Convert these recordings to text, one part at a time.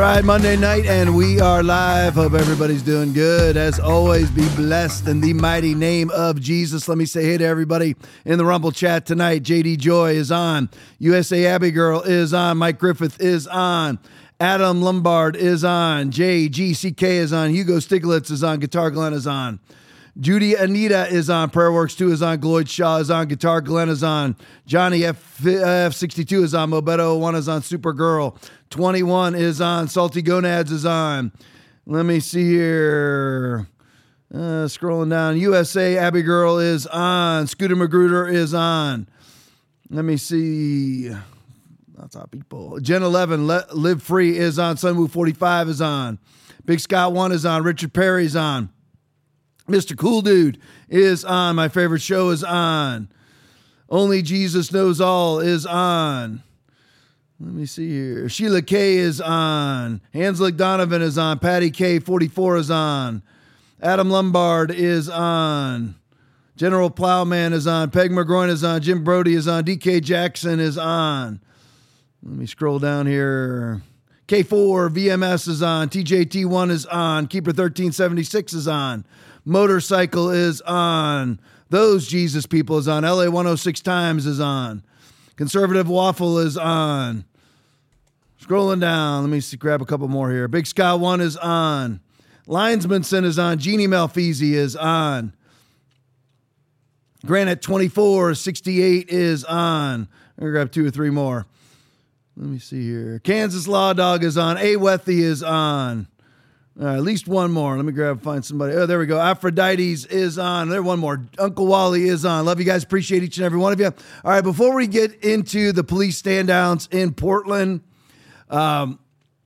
right, Monday night, and we are live. Hope everybody's doing good. As always, be blessed in the mighty name of Jesus. Let me say hey to everybody in the Rumble chat tonight. JD Joy is on. USA Abbey Girl is on. Mike Griffith is on. Adam Lombard is on. JGCK is on. Hugo Stiglitz is on. Guitar Glenn is on. Judy Anita is on. Prayer Works 2 is on. Gloyd Shaw is on. Guitar Glenn is on. Johnny F62 is on. Mobeto 1 is on. Supergirl 21 is on. Salty Gonads is on. Let me see here. Scrolling down. USA Abbey Girl is on. Scooter Magruder is on. Let me see. That's our people. Gen 11 Live Free is on. Sunwoo 45 is on. Big Scott 1 is on. Richard Perry is on. Mr. Cool Dude is on. My favorite show is on. Only Jesus Knows All is on. Let me see here. Sheila K is on. Hanslick Donovan is on. Patty K 44 is on. Adam Lombard is on. General Plowman is on. Peg McGroin is on. Jim Brody is on. DK Jackson is on. Let me scroll down here. K4 VMS is on. TJT1 is on. Keeper 1376 is on. Motorcycle is on. Those Jesus People is on. LA 106 Times is on. Conservative Waffle is on. Scrolling down. Let me see, grab a couple more here. Big Scott 1 is on. Linesmanson is on. Jeannie Malfeasy is on. Granite 2468 is on. I'm going to grab 2 or 3 more. Let me see here. Kansas Law Dog is on. A. Wethy is on. At least one more. Let me find somebody. Oh, there we go. Aphrodite's is on. There, one more. Uncle Wally is on. Love you guys. Appreciate each and every one of you. All right, before we get into the police stand-downs in Portland and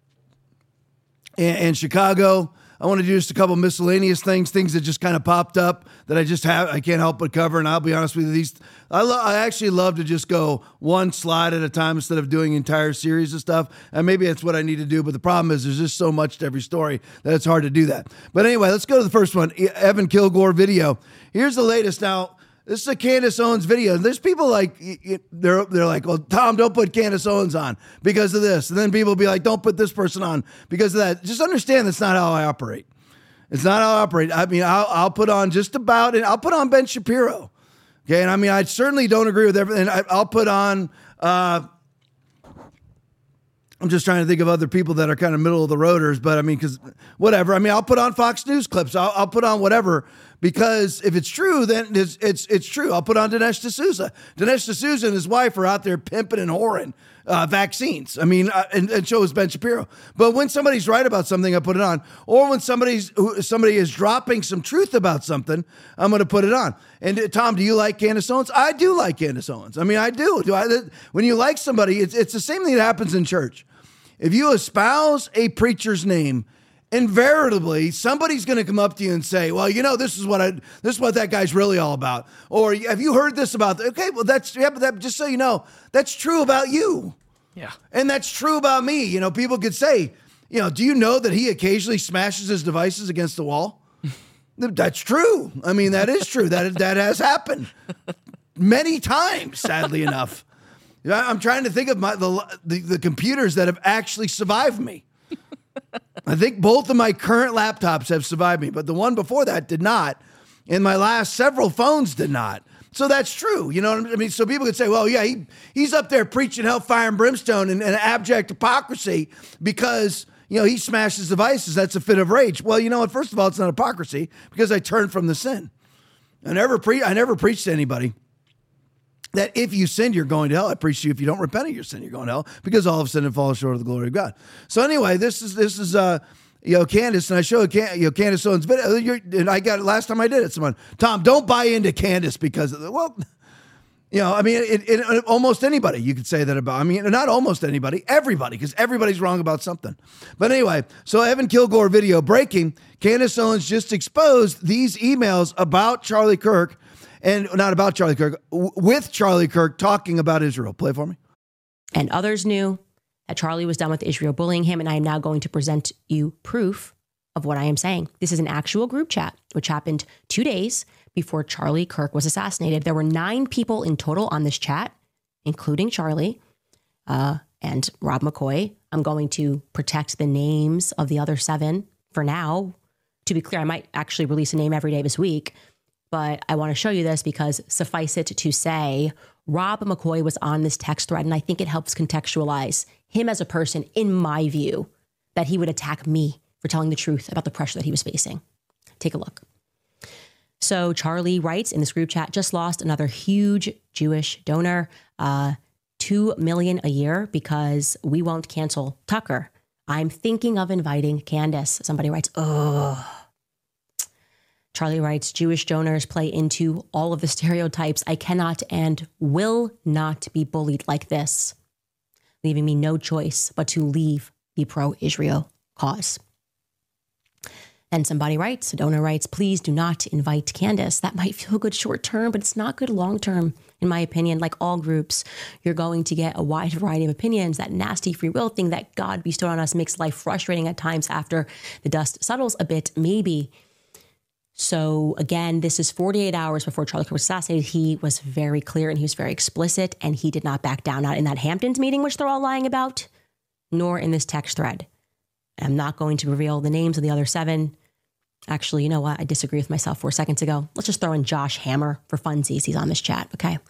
Chicago, I want to do just a couple miscellaneous things that just kind of popped up that I can't help but cover. And I'll be honest with you, I actually love to just go one slide at a time instead of doing an entire series of stuff. And maybe that's what I need to do. But the problem is there's just so much to every story that it's hard to do that. But anyway, let's go to the first one. Evan Kilgore video. Here's the latest. Now, this is a Candace Owens video. There's people like, they're like, well, Tom, don't put Candace Owens on because of this. And then people will be like, don't put this person on because of that. Just understand that's not how I operate. It's not how I operate. I mean, I'll put on just about it. I'll put on Ben Shapiro. Okay. And I mean, I certainly don't agree with everything. I'll put on, I'm just trying to think of other people that are kind of middle of the roaders, but I mean, because whatever. I mean, I'll put on Fox News clips. I'll put on whatever, because if it's true, then it's true. I'll put on Dinesh D'Souza. Dinesh D'Souza and his wife are out there pimping and whoring vaccines. I mean, and so is Ben Shapiro. But when somebody's right about something, I put it on. Or when somebody is dropping some truth about something, I'm going to put it on. And Tom, do you like Candace Owens? I do like Candace Owens. I mean, I do. When you like somebody, it's the same thing that happens in church. If you espouse a preacher's name, invariably somebody's going to come up to you and say, well, you know, this is what that guy's really all about. Or have you heard this about okay, well, but that, just so you know, that's true about you. Yeah. And that's true about me. You know, people could say, you know, do you know that he occasionally smashes his devices against the wall? That's true. I mean, that is true. That has happened many times, sadly enough. I'm trying to think of the computers that have actually survived me. I think both of my current laptops have survived me, but the one before that did not. And my last several phones did not. So that's true. You know what I mean? So people could say, well, yeah, he's up there preaching hellfire and brimstone and abject hypocrisy because, you know, he smashes devices. That's a fit of rage. Well, you know what? First of all, it's not hypocrisy because I turned from the sin. I never preached to anybody that if you sin, you're going to hell. I preach to you if you don't repent of your sin, you're going to hell because all of sin and fall short of the glory of God. So anyway, this is Candace, and I showed Candace Owens video. And I got it last time I did it. Someone, Tom, don't buy into Candace because of I mean, it almost anybody you could say that about. I mean, not almost anybody, everybody, because everybody's wrong about something. But anyway, so Evan Kilgore video breaking. Candace Owens just exposed these emails about Charlie Kirk. And not about Charlie Kirk, with Charlie Kirk talking about Israel. Play for me. And others knew that Charlie was done with Israel bullying him, and I am now going to present you proof of what I am saying. This is an actual group chat, which happened 2 days before Charlie Kirk was assassinated. There were 9 people in total on this chat, including Charlie and Rob McCoy, I'm going to protect the names of the other 7 for now. To be clear, I might actually release a name every day this week, but I want to show you this because suffice it to say, Rob McCoy was on this text thread, and I think it helps contextualize him as a person, in my view, that he would attack me for telling the truth about the pressure that he was facing. Take a look. So Charlie writes in this group chat, just lost another huge Jewish donor, $2 million a year because we won't cancel Tucker. I'm thinking of inviting Candace. Somebody writes, oh. Charlie writes, Jewish donors play into all of the stereotypes. I cannot and will not be bullied like this, leaving me no choice but to leave the pro-Israel cause. And somebody writes, a donor writes, please do not invite Candace. That might feel good short term, but it's not good long term, in my opinion. Like all groups, you're going to get a wide variety of opinions. That nasty free will thing that God bestowed on us makes life frustrating at times after the dust settles a bit, maybe. So again, this is 48 hours before Charlie Kirk was assassinated. He was very clear and he was very explicit, and he did not back down, not in that Hamptons meeting, which they're all lying about, nor in this text thread. I'm not going to reveal the names of the other 7. Actually, you know what? I disagree with myself 4 seconds ago. Let's just throw in Josh Hammer for funsies. He's on this chat, okay?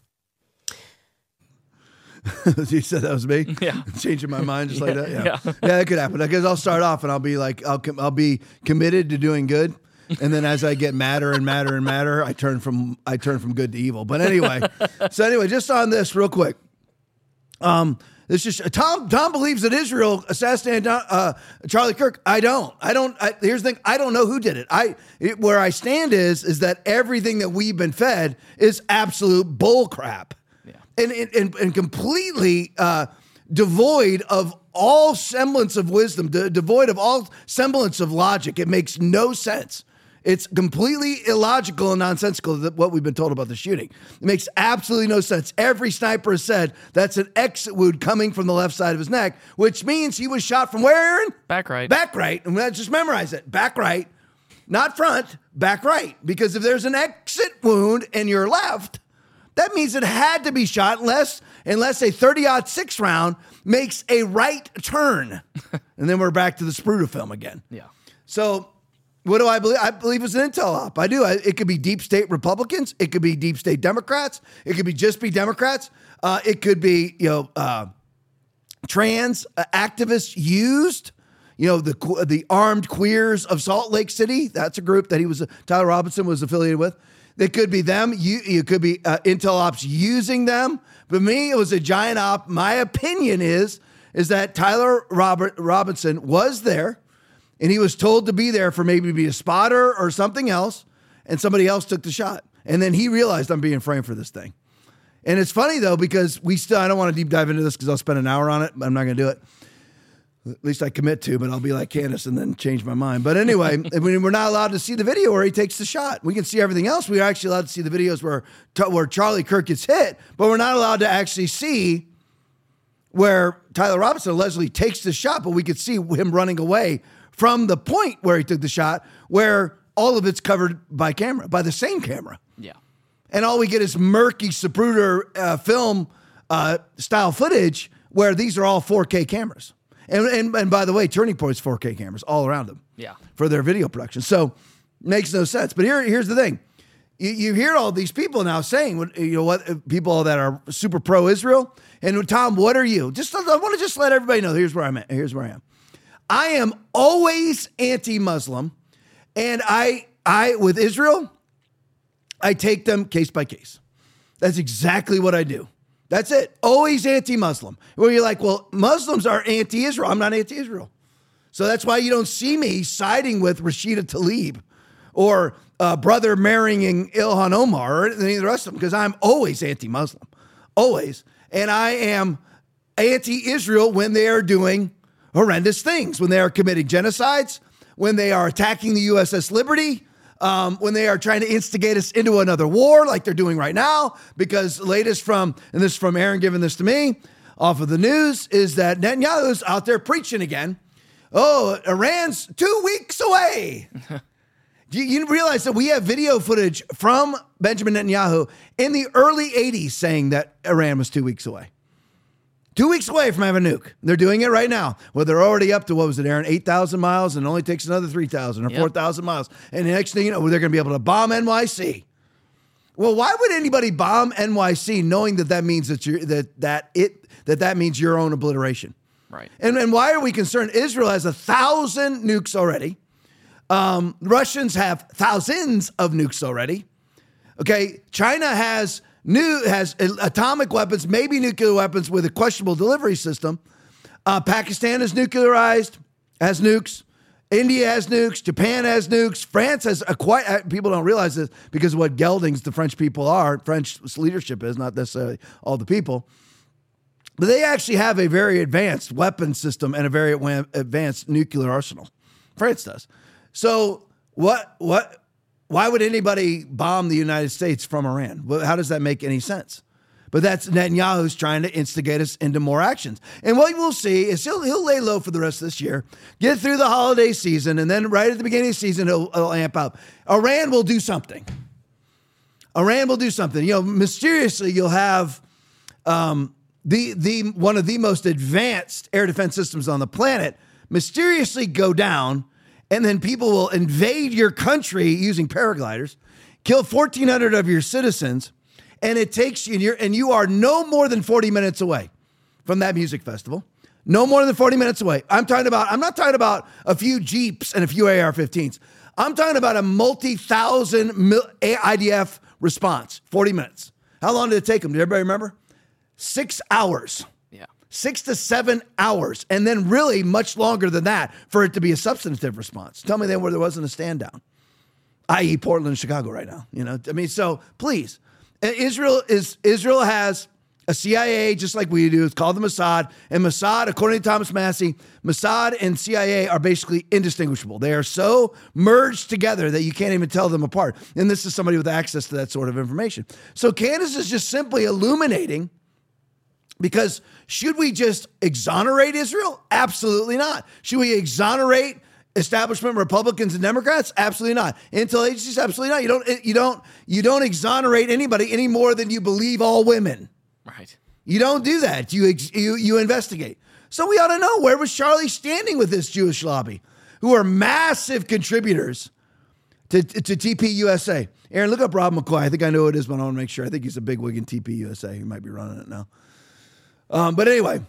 You said that was me? Yeah. Changing my mind just like that? Yeah. Yeah, that could happen. Because I'll start off and I'll be like, I'll be committed to doing good. And then as I get madder and madder and madder, I turn from good to evil. But anyway, just on this real quick. This is Tom believes that Israel assassinated Charlie Kirk. I don't. Here's the thing. I don't know who did it. Where I stand is that everything that we've been fed is absolute bull crap. Yeah. And completely devoid of all semblance of wisdom, devoid of all semblance of logic. It makes no sense. It's completely illogical and nonsensical, what we've been told about the shooting. It makes absolutely no sense. Every sniper has said that's an exit wound coming from the left side of his neck, which means he was shot from where, Aaron? Back right. Back right. And let's just memorize it. Back right, not front, back right. Because if there's an exit wound in your left, that means it had to be shot unless a 30-06 round makes a right turn. And then we're back to the Spruta film again. Yeah. So what do I believe? I believe it's an intel op. I do. It could be deep state Republicans. It could be deep state Democrats. It could be just Democrats. It could be, trans activists used, the armed queers of Salt Lake City. That's a group that Tyler Robinson was affiliated with. It could be them. You could be intel ops using them. But me, it was a giant op. My opinion is that Tyler Robinson was there. And he was told to be there for maybe to be a spotter or something else, and somebody else took the shot. And then he realized I'm being framed for this thing. And it's funny, though, because I don't want to deep dive into this because I'll spend an hour on it, but I'm not going to do it. At least I commit to, but I'll be like Candace and then change my mind. But anyway, we're not allowed to see the video where he takes the shot. We can see everything else. We're actually allowed to see the videos where Charlie Kirk gets hit, but we're not allowed to actually see where Tyler Robinson allegedly takes the shot, but we could see him running away from the point where he took the shot, where all of it's covered by the same camera. Yeah. And all we get is murky Zapruder film style footage where these are all 4K cameras. And by the way, Turning Point's 4K cameras all around them. Yeah. For their video production. So makes no sense. But here's the thing. You hear all these people now saying, people that are super pro-Israel. And Tom, what are you? I want to just let everybody know, here's where I'm at. Here's where I am. I am always anti-Muslim, and I with Israel, I take them case by case. That's exactly what I do. That's it. Always anti-Muslim. Where you're like, well, Muslims are anti-Israel. I'm not anti-Israel. So that's why you don't see me siding with Rashida Tlaib or brother marrying Ilhan Omar or any of the rest of them, because I'm always anti-Muslim. Always. And I am anti-Israel when they are doing horrendous things, when they are committing genocides, when they are attacking the USS Liberty, when they are trying to instigate us into another war like they're doing right now. Because latest and this is from Aaron giving this to me off of the news, is that Netanyahu's out there preaching again. Oh, Iran's 2 weeks away. You realize that we have video footage from Benjamin Netanyahu in the early 80s saying that Iran was 2 weeks away. 2 weeks away from having a nuke. They're doing it right now. Well, they're already up to, what was it, Aaron? 8,000 miles, and it only takes another 3,000 or 4,000 miles. And the next thing you know, they're going to be able to bomb NYC. Well, why would anybody bomb NYC knowing that means that means your own obliteration? Right. And why are we concerned? Israel has 1,000 nukes already. Russians have thousands of nukes already. Okay, China has atomic weapons, maybe nuclear weapons with a questionable delivery system. Pakistan is nuclearized, has nukes. India has nukes. Japan has nukes. France has people don't realize this because of what geldings the French people are. French leadership is, not necessarily all the people. But they actually have a very advanced weapon system and a very advanced nuclear arsenal. France does. So why would anybody bomb the United States from Iran? Well, how does that make any sense? But that's Netanyahu's trying to instigate us into more actions. And what we'll see is he'll lay low for the rest of this year, get through the holiday season, and then right at the beginning of the season, he'll amp up. Iran will do something. Iran will do something. You know, mysteriously, you'll have one of the most advanced air defense systems on the planet mysteriously go down, and then people will invade your country using paragliders, kill 1,400 of your citizens, and it takes you, and you are no more than 40 minutes away from that music festival. No more than 40 minutes away. I'm not talking about a few Jeeps and a few AR-15s. I'm talking about a multi-thousand IDF response, 40 minutes. How long did it take them? Did everybody remember? 6 hours. Yeah. 6 to 7 hours. And then really much longer than that for it to be a substantive response. Tell me then where there wasn't a stand down, i.e. Portland and Chicago right now. You know, I mean, so please. Israel has a CIA just like we do. It's called the Mossad. And Mossad, according to Thomas Massey, Mossad and CIA are basically indistinguishable. They are so merged together that you can't even tell them apart. And this is somebody with access to that sort of information. So Candace is just simply illuminating, because should we just exonerate Israel? Absolutely not. Should we exonerate establishment Republicans and Democrats? Absolutely not. Intel agencies? Absolutely not. You don't exonerate anybody any more than you believe all women. Right. You don't do that. You investigate. So we ought to know, where was Charlie standing with this Jewish lobby, who are massive contributors to TPUSA? Aaron, look up Rob McCoy. I think I know who it is, but I want to make sure. I think he's a big wig in TPUSA. He might be running it now. But anyway,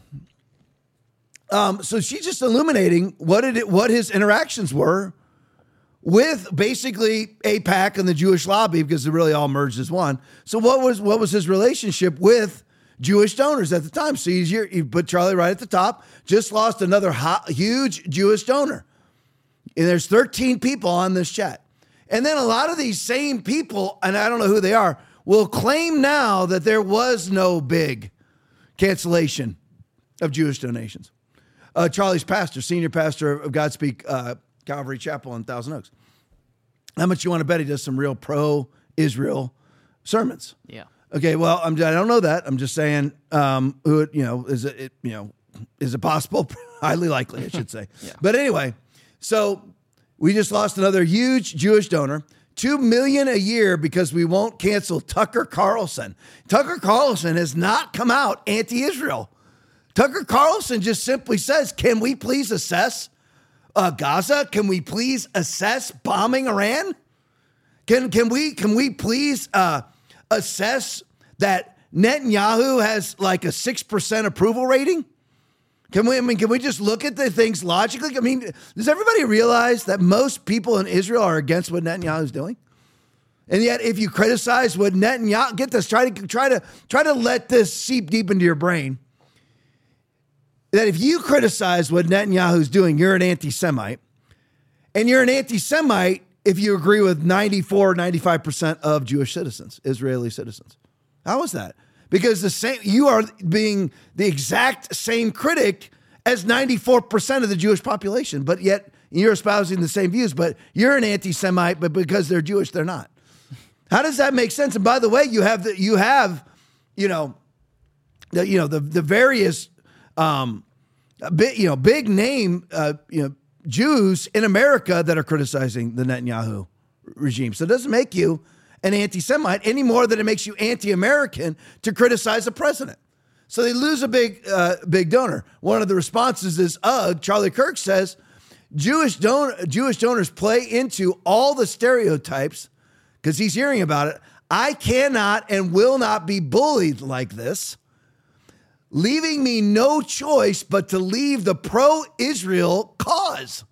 so she's just illuminating what his interactions were with basically AIPAC and the Jewish lobby, because it really all merged as one. So what was his relationship with Jewish donors at the time? So you put Charlie right at the top. Just lost another huge Jewish donor, and there's 13 people on this chat. And then a lot of these same people, and I don't know who they are, will claim now that there was no big cancellation of Jewish donations. Charlie's pastor, senior pastor of Godspeak Calvary Chapel in Thousand Oaks. How much you want to bet he does some real pro-Israel sermons? Yeah. Okay. Well, I don't know that. I'm just saying, is it possible? Highly likely, I should say. Yeah. But anyway, so we just lost another huge Jewish donor. $2 million a year because we won't cancel Tucker Carlson. Tucker Carlson has not come out anti-Israel. Tucker Carlson just simply says, can we please assess Gaza? Can we please assess bombing Iran? Can we please assess that Netanyahu has like a 6% approval rating? Can we just look at the things logically? I mean, does everybody realize that most people in Israel are against what Netanyahu is doing? And yet, if you criticize what Netanyahu, get this, try to let this seep deep into your brain. That if you criticize what Netanyahu is doing, you're an anti-Semite. And you're an anti-Semite if you agree with 94, 95% of Jewish citizens, Israeli citizens. How is that? Because you are being the exact same critic as 94% of the Jewish population, but yet you're espousing the same views, but you're an anti-Semite, but because they're Jewish, they're not. How does that make sense? And by the way, you have the various big name Jews in America that are criticizing the Netanyahu regime. So it doesn't make you an anti-Semite any more than it makes you anti-American to criticize a president. So they lose a big donor. One of the responses is, Charlie Kirk says, Jewish donors play into all the stereotypes because he's hearing about it. I cannot and will not be bullied like this, leaving me no choice but to leave the pro-Israel cause.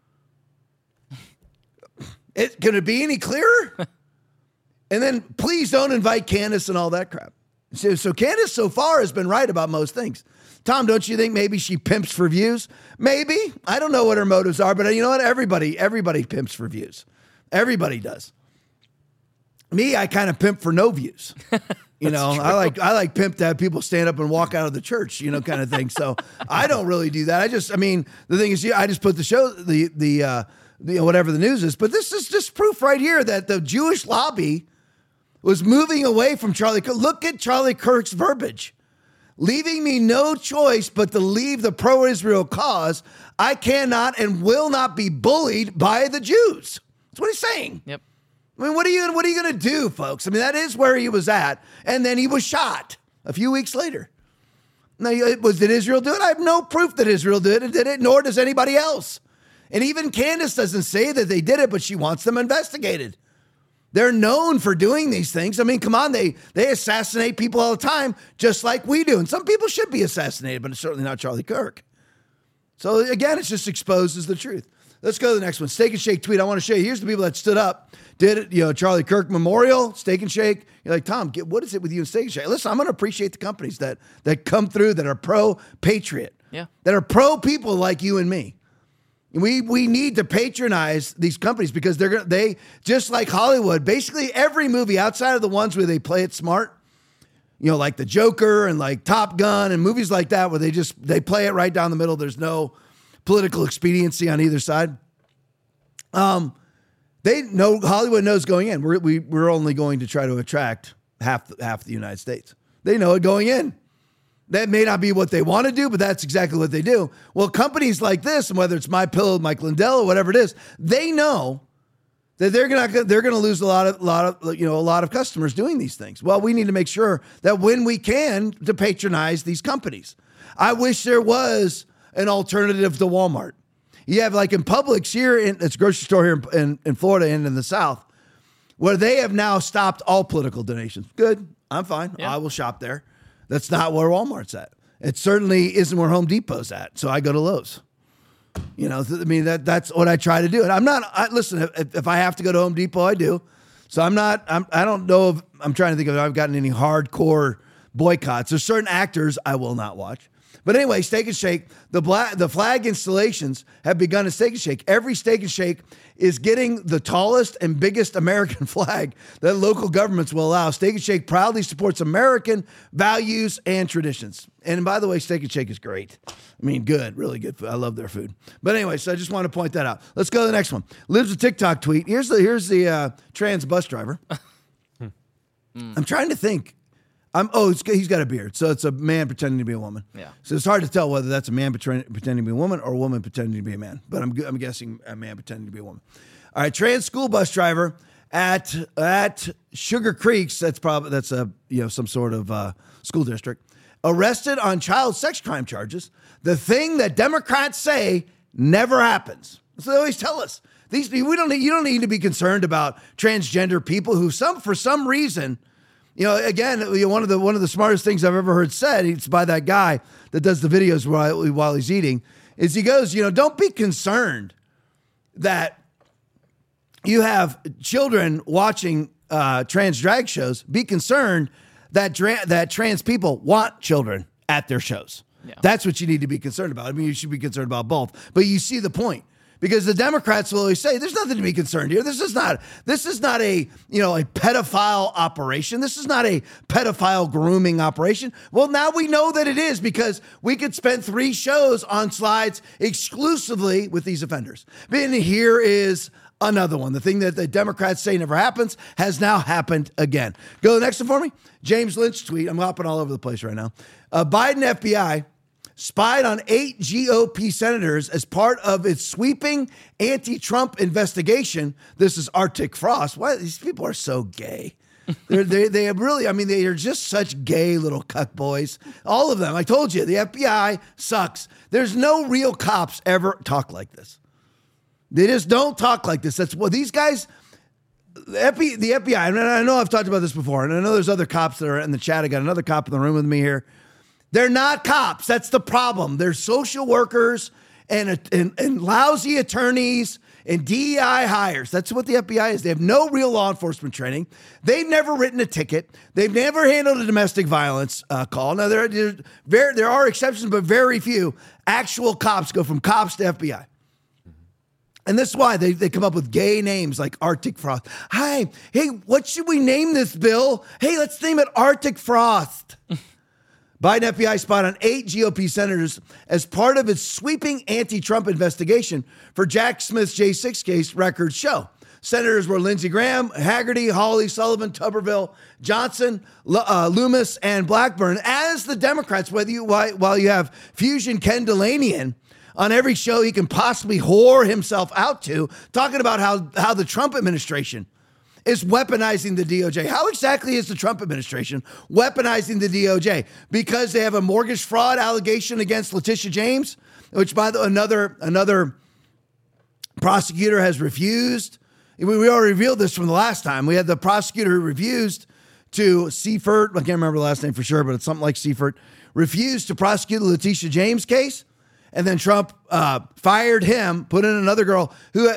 Can it be any clearer? And then please don't invite Candace and all that crap. So Candace so far has been right about most things. Tom, don't you think maybe she pimps for views? Maybe. I don't know what her motives are, but you know what? Everybody pimps for views. Everybody does. Me, I kind of pimp for no views. You know, true. I like pimp to have people stand up and walk out of the church, you know, kind of thing. So I don't really do that. The thing is, I just put the show, whatever the news is, but this is just proof right here that the Jewish lobby was moving away from Charlie Kirk. Look at Charlie Kirk's verbiage. Leaving me no choice but to leave the pro-Israel cause. I cannot and will not be bullied by the Jews. That's what he's saying. Yep. I mean, what are you going to do, folks? I mean, that is where he was at. And then he was shot a few weeks later. Now, did Israel do it? I have no proof that Israel did it, nor does anybody else. And even Candace doesn't say that they did it, but she wants them investigated. They're known for doing these things. I mean, come on, they assassinate people all the time, just like we do. And some people should be assassinated, but it's certainly not Charlie Kirk. So again, it just exposes the truth. Let's go to the next one. Steak and Shake tweet. I want to show you. Here's the people that stood up, did it. Charlie Kirk Memorial, Steak and Shake. You're like, Tom, what is it with you and Steak and Shake? Listen, I'm going to appreciate the companies that come through that are pro-patriot, that are pro-people like you and me. We need to patronize these companies because they just like Hollywood, basically every movie outside of the ones where they play it smart, like the Joker and like Top Gun and movies like that where they play it right down the middle. There's no political expediency on either side. They know, Hollywood knows going in, we're only going to try to attract half the United States. They know it going in. That may not be what they want to do, but that's exactly what they do. Well, companies like this, and whether it's MyPillow, Mike Lindell, or whatever it is, they know that they're going to lose a lot of customers doing these things. Well, we need to make sure that when we can, to patronize these companies. I wish there was an alternative to Walmart. You have like in Publix here, it's a grocery store here in Florida and in the South, where they have now stopped all political donations. Good, I'm fine. Yeah. I will shop there. That's not where Walmart's at. It certainly isn't where Home Depot's at. So I go to Lowe's. That's what I try to do. And listen, if I have to go to Home Depot, I do. So I don't know if I'm trying to think if I've gotten any hardcore boycotts. There's certain actors I will not watch. But anyway, Steak and Shake, the flag installations have begun at Steak and Shake. Every Steak and Shake is getting the tallest and biggest American flag that local governments will allow. Steak and Shake proudly supports American values and traditions. And by the way, Steak and Shake is great. I mean, good, really good food. I love their food. But anyway, so I just want to point that out. Let's go to the next one. Lives a TikTok tweet. Here's the trans bus driver. I'm trying to think. He's got a beard, so it's a man pretending to be a woman. Yeah. So it's hard to tell whether that's a man pretending to be a woman or a woman pretending to be a man. But I'm guessing a man pretending to be a woman. All right, trans school bus driver at Sugar Creeks. That's some sort of school district. Arrested on child sex crime charges. The thing that Democrats say never happens. So they always tell us these people. You don't need to be concerned about transgender people who for some reason. Again, one of the smartest things I've ever heard said, it's by that guy that does the videos while he's eating, is he goes, don't be concerned that you have children watching trans drag shows. Be concerned that trans people want children at their shows. Yeah. That's what you need to be concerned about. I mean, you should be concerned about both. But you see the point. Because the Democrats will always say, there's nothing to be concerned here. This is not a pedophile operation. This is not a pedophile grooming operation. Well, now we know that it is because we could spend 3 shows on slides exclusively with these offenders. And here is another one. The thing that the Democrats say never happens has now happened again. Go to the next one for me. James Lynch tweet. I'm hopping all over the place right now. Biden FBI spied on 8 GOP senators as part of its sweeping anti-Trump investigation. This is Arctic Frost. Why these people are so gay? They really, I mean, they are just such gay little cuck boys. All of them. I told you, the FBI sucks. There's no real cops ever talk like this. They just don't talk like this. That's what these guys, the FBI, and I know I've talked about this before, and I know there's other cops that are in the chat. I got another cop in the room with me here. They're not cops. That's the problem. They're social workers and lousy attorneys and DEI hires. That's what the FBI is. They have no real law enforcement training. They've never written a ticket. They've never handled a domestic violence call. Now, there are exceptions, but very few actual cops go from cops to FBI. And this is why they come up with gay names like Arctic Frost. Hey, what should we name this, Bill? Hey, let's name it Arctic Frost. Biden FBI spied on 8 GOP senators as part of its sweeping anti-Trump investigation for Jack Smith's J6 case, records show. Senators were Lindsey Graham, Haggerty, Hawley, Sullivan, Tuberville, Johnson, Loomis, and Blackburn. As the Democrats, while you have Fusion Ken Delanian on every show he can possibly whore himself out to, talking about how the Trump administration is weaponizing the DOJ. How exactly is the Trump administration weaponizing the DOJ? Because they have a mortgage fraud allegation against Letitia James, which by another prosecutor has refused. We already revealed this from the last time. We had the prosecutor who refused to Seifert, I can't remember the last name for sure, but it's something like Seifert, refused to prosecute the Letitia James case. And then Trump fired him, put in another girl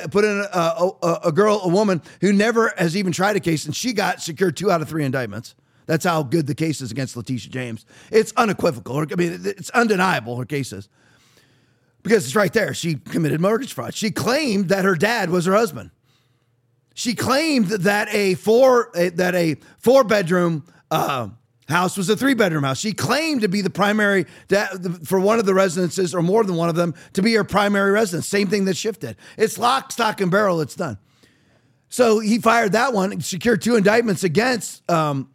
a woman who never has even tried a case, and she got secured 2 out of 3 indictments. That's how good the case is against Letitia James. It's unequivocal. I mean, it's undeniable, her case is. Because it's right there. She committed mortgage fraud. She claimed that her dad was her husband. She claimed that a 4-bedroom house was a 3-bedroom house. She claimed to be the primary for one of the residences, or more than one of them, to be her primary residence. Same thing that Schiff did. It's lock, stock, and barrel. It's done. So he fired that one, secured 2 indictments against. No,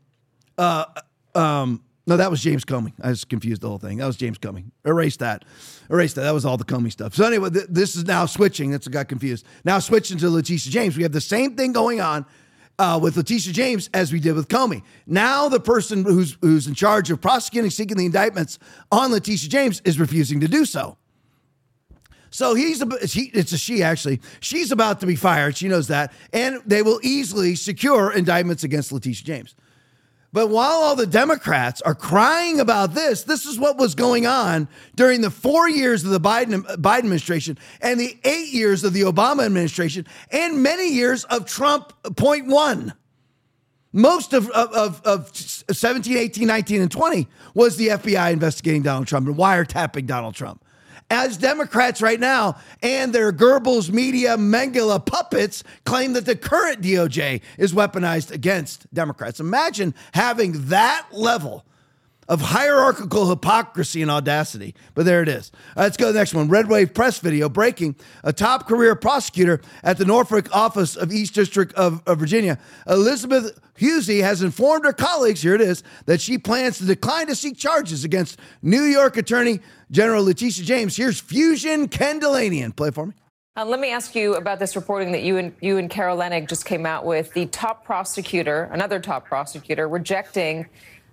that was James Comey. I was confused the whole thing. That was James Comey. Erase that. That was all the Comey stuff. So anyway, this is now switching. That's what got confused. Now switching to Letitia James. We have the same thing going on with Letitia James as we did with Comey. Now the person who's in charge of prosecuting, seeking the indictments on Letitia James is refusing to do so. So it's a she actually. She's about to be fired. She knows that. And they will easily secure indictments against Letitia James. But while all the Democrats are crying about this is what was going on during the 4 years of the Biden administration and the 8 years of the Obama administration and many years of Trump point 1. Most of 17, 18, 19, and 20 was the FBI investigating Donald Trump and wiretapping Donald Trump. As Democrats right now and their Goebbels media Mengele puppets claim that the current DOJ is weaponized against Democrats. Imagine having that level of hierarchical hypocrisy and audacity. But there it is. Let's go to the next one. Red Wave press video breaking. A top career prosecutor at the Norfolk office of East District of Virginia, Elizabeth Husey, has informed her colleagues, here it is, that she plans to decline to seek charges against New York Attorney General Letitia James. Here's Fusion Ken Delanian. Play it for me. Let me ask you about this reporting that you and Carol Leonnig just came out with. The another top prosecutor, rejecting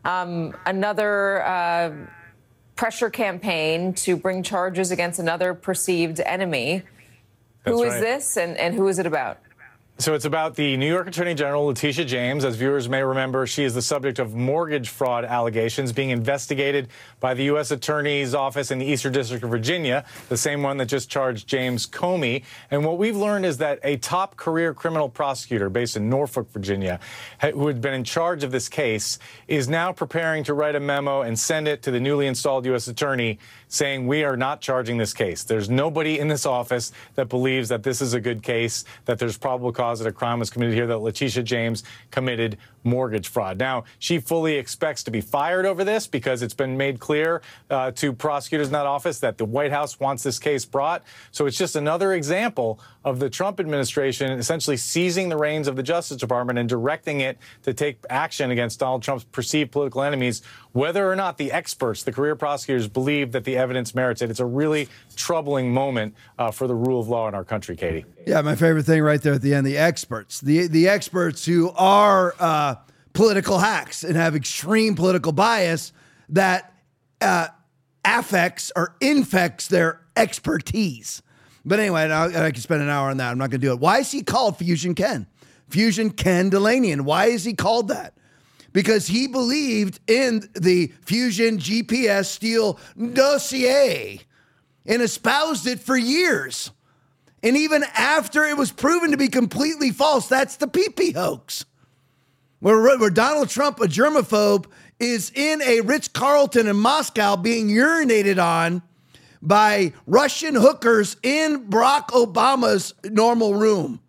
another pressure campaign to bring charges against another perceived enemy. Who is this and who is it about? So it's about the New York Attorney General, Letitia James. As viewers may remember, she is the subject of mortgage fraud allegations being investigated by the U.S. Attorney's Office in the Eastern District of Virginia, the same one that just charged James Comey. And what we've learned is that a top career criminal prosecutor based in Norfolk, Virginia, who had been in charge of this case, is now preparing to write a memo and send it to the newly installed U.S. Attorney saying, we are not charging this case. There's nobody in this office that believes that this is a good case, that there's probable cause that a crime was committed here, that Letitia James committed mortgage fraud. Now, she fully expects to be fired over this because it's been made clear to prosecutors in that office that the White House wants this case brought. So it's just another example of the Trump administration essentially seizing the reins of the Justice Department and directing it to take action against Donald Trump's perceived political enemies, whether or not the experts, the career prosecutors, believe that the evidence merits it. It's a really troubling moment for the rule of law in our country, Katie. Yeah, my favorite thing right there at the end, the experts. The experts who are political hacks and have extreme political bias that affects or infects their expertise. But anyway, I could spend an hour on that. I'm not going to do it. Why is he called Fusion Ken? Fusion Ken Delaney. And why is he called that? Because he believed in the Fusion GPS Steele dossier and espoused it for years. And even after it was proven to be completely false, that's the PP hoax. Where Donald Trump, a germaphobe, is in a Ritz-Carlton in Moscow being urinated on by Russian hookers in Barack Obama's normal room.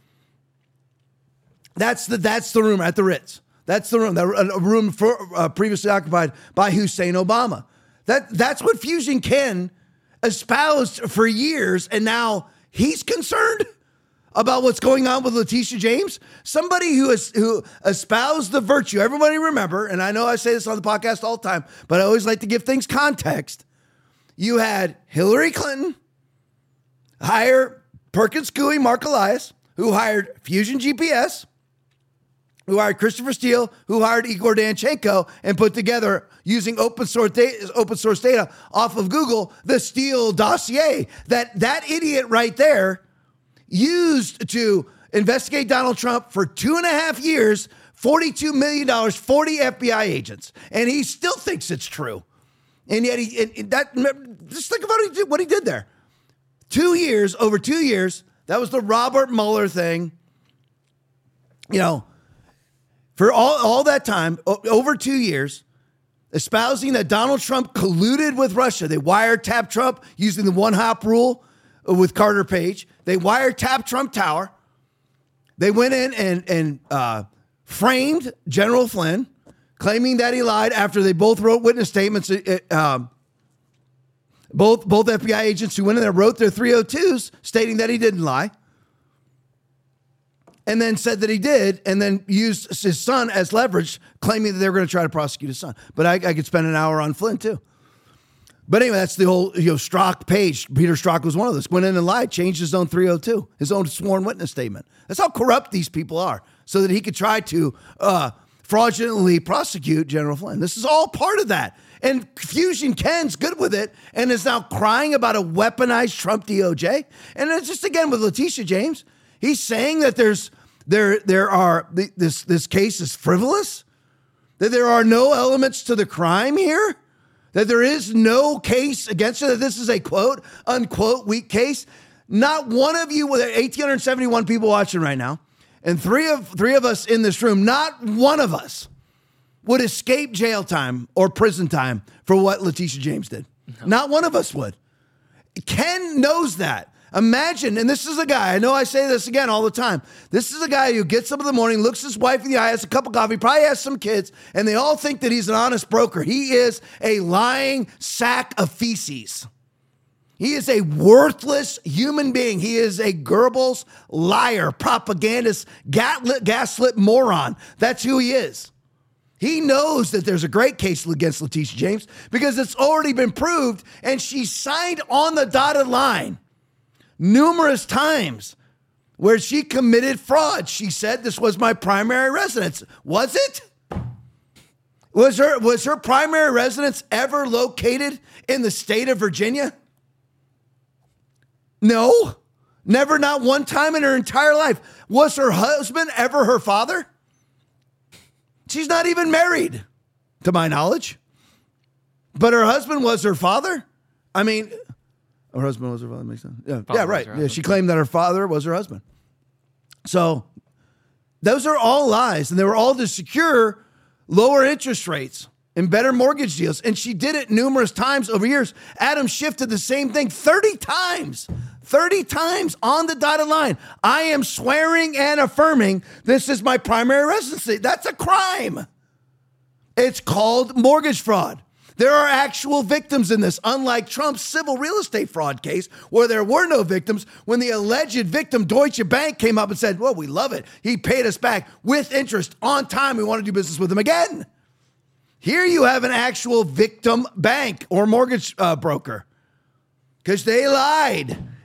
That's the room at the Ritz. That's the room, a room previously occupied by Hussein Obama. That's what Fusion Ken espoused for years, and now he's concerned about what's going on with Letitia James, somebody who espoused the virtue. Everybody remember, and I know I say this on the podcast all the time, but I always like to give things context. You had Hillary Clinton hire Perkins Coie, Mark Elias, who hired Fusion GPS, who hired Christopher Steele, who hired Igor Danchenko, and put together, using open source data off of Google, the Steele dossier that idiot right there used to investigate Donald Trump for 2.5 years, $42 million, 40 FBI agents. And he still thinks it's true. And yet just think about what he did there. 2 years, over 2 years, that was the Robert Mueller thing. You know, for all that time, over 2 years, espousing that Donald Trump colluded with Russia. They wiretapped Trump using the one-hop rule with Carter Page. They wiretapped Trump Tower. They went in and framed General Flynn, claiming that he lied after they both wrote witness statements. Both FBI agents who went in there wrote their 302s stating that he didn't lie. And then said that he did, and then used his son as leverage, claiming that they were going to try to prosecute his son. But I could spend an hour on Flynn, too. But anyway, that's the whole, Strzok Page. Peter Strzok was one of those. Went in and lied, changed his own 302, his own sworn witness statement. That's how corrupt these people are, so that he could try to fraudulently prosecute General Flynn. This is all part of that. And Fusion Ken's good with it and is now crying about a weaponized Trump DOJ. And it's just, again, with Letitia James, he's saying that this case is frivolous, that there are no elements to the crime here, that there is no case against her, that this is a quote, unquote, weak case. Not one of you, with 1,871 people watching right now, and three of us in this room, not one of us would escape jail time or prison time for what Letitia James did. No. Not one of us would. Ken knows that. Imagine, and this is a guy, I know I say this again all the time. This is a guy who gets up in the morning, looks his wife in the eye, has a cup of coffee, probably has some kids, and they all think that he's an honest broker. He is a lying sack of feces. He is a worthless human being. He is a Goebbels liar, propagandist, gaslit moron. That's who he is. He knows that there's a great case against Letitia James because it's already been proved, and she signed on the dotted line numerous times where she committed fraud. She said this was my primary residence. Was it? Was her primary residence ever located in the state of Virginia? No, never, not one time in her entire life. Was her husband ever her father? She's not even married, to my knowledge. But her husband was her father? I mean, her husband was her father, makes sense. Yeah, right. Yeah, she claimed that her father was her husband. So those are all lies, and they were all to secure lower interest rates and better mortgage deals. And she did it numerous times over years. Adam Schiff did the same thing 30 times. 30 times on the dotted line. I am swearing and affirming this is my primary residency. That's a crime. It's called mortgage fraud. There are actual victims in this, unlike Trump's civil real estate fraud case, where there were no victims when the alleged victim, Deutsche Bank, came up and said, well, we love it. He paid us back with interest on time. We want to do business with him again. Here you have an actual victim bank or mortgage broker because they lied.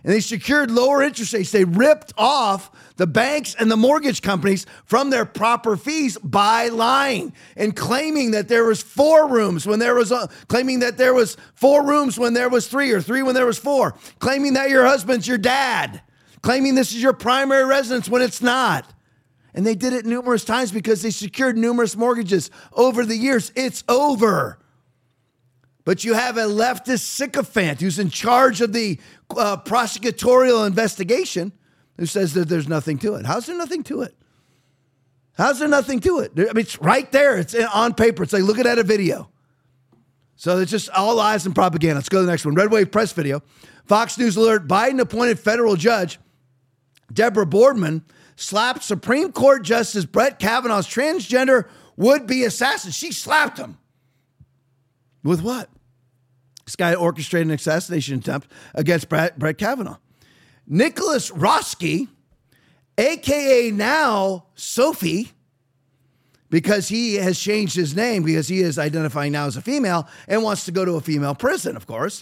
And they secured lower interest rates. They ripped off the banks and the mortgage companies from their proper fees by lying and claiming that there was 4 rooms when there was claiming that there was 4 rooms when there was 3 or 3 when there was 4, claiming that your husband's your dad, claiming this is your primary residence when it's not. And they did it numerous times because they secured numerous mortgages over the years. It's over. But you have a leftist sycophant who's in charge of the prosecutorial investigation who says that there's nothing to it. How's there nothing to it? How's there nothing to it? I mean, it's right there. It's on paper. It's like looking at a video. So it's just all lies and propaganda. Let's go to the next one. Red Wave Press video. Fox News alert. Biden appointed federal judge Deborah Boardman slapped Supreme Court Justice Brett Kavanaugh's transgender would-be assassin. She slapped him. With what? This guy orchestrated an assassination attempt against Brett Kavanaugh. Nicholas Roski, a.k.a. now Sophie, because he has changed his name because he is identifying now as a female and wants to go to a female prison, of course.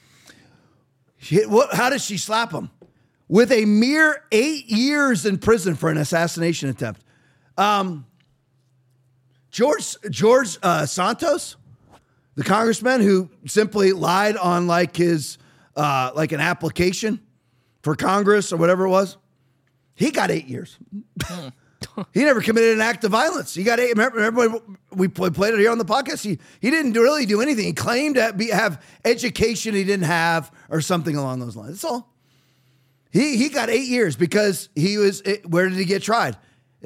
How does she slap him? With a mere 8 years in prison for an assassination attempt. George Santos, the congressman who simply lied on like his like an application for Congress or whatever it was, he got 8 years. He never committed an act of violence. He got 8. Remember when we played it here on the podcast? He didn't really do anything. He claimed to have education he didn't have or something along those lines. That's all. He got 8 years because he was. Where did he get tried?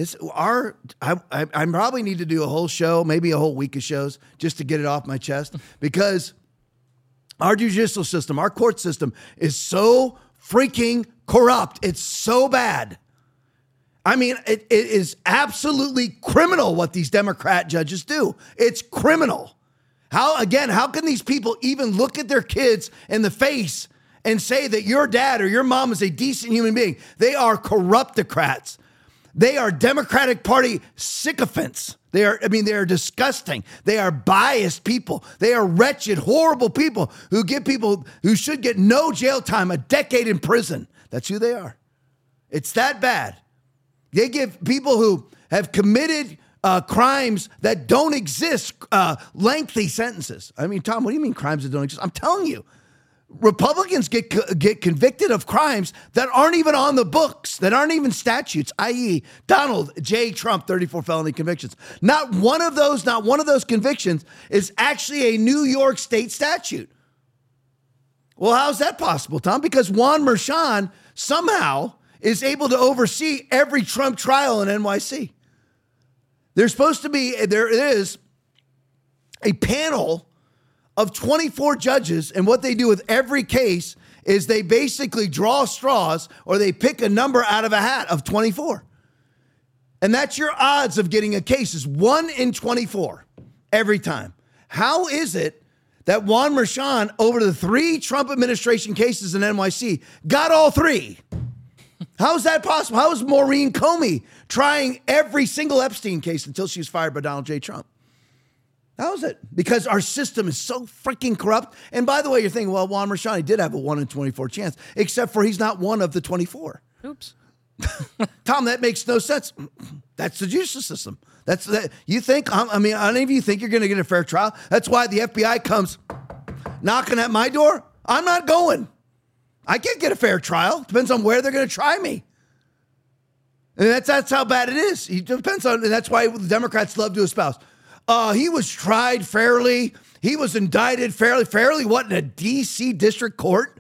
I probably need to do a whole show, maybe a whole week of shows, just to get it off my chest, because our judicial system, our court system, is so freaking corrupt. It's so bad. I mean, it is absolutely criminal what these Democrat judges do. It's criminal. How can these people even look at their kids in the face and say that your dad or your mom is a decent human being? They are corruptocrats. They are Democratic Party sycophants. They are disgusting. They are biased people. They are wretched, horrible people who give people who should get no jail time a decade in prison. That's who they are. It's that bad. They give people who have committed crimes that don't exist lengthy sentences. I mean, Tom, what do you mean crimes that don't exist? I'm telling you. Republicans get convicted of crimes that aren't even on the books, that aren't even statutes, i.e. Donald J. Trump, 34 felony convictions. Not one of those convictions is actually a New York state statute. Well, how's that possible, Tom? Because Juan Merchan somehow is able to oversee every Trump trial in NYC. There is a panel of 24 judges, and what they do with every case is they basically draw straws or they pick a number out of a hat of 24. And that's your odds of getting a case, is 1 in 24 every time. How is it that Juan Merchan, over the 3 Trump administration cases in NYC, got all 3? How is that possible? How is Maureen Comey trying every single Epstein case until she was fired by Donald J. Trump? How is it? Because our system is so freaking corrupt. And by the way, you're thinking, well, Juan Merchan, he did have a 1 in 24 chance, except for he's not one of the 24. Oops. Tom, that makes no sense. That's the judicial system. You think, any of you think you're going to get a fair trial? That's why the FBI comes knocking at my door. I'm not going. I can't get a fair trial. Depends on where they're going to try me. And that's how bad it is. It depends on, and that's why the Democrats love to espouse. He was tried fairly. He was indicted fairly. Fairly what, in a D.C. district court?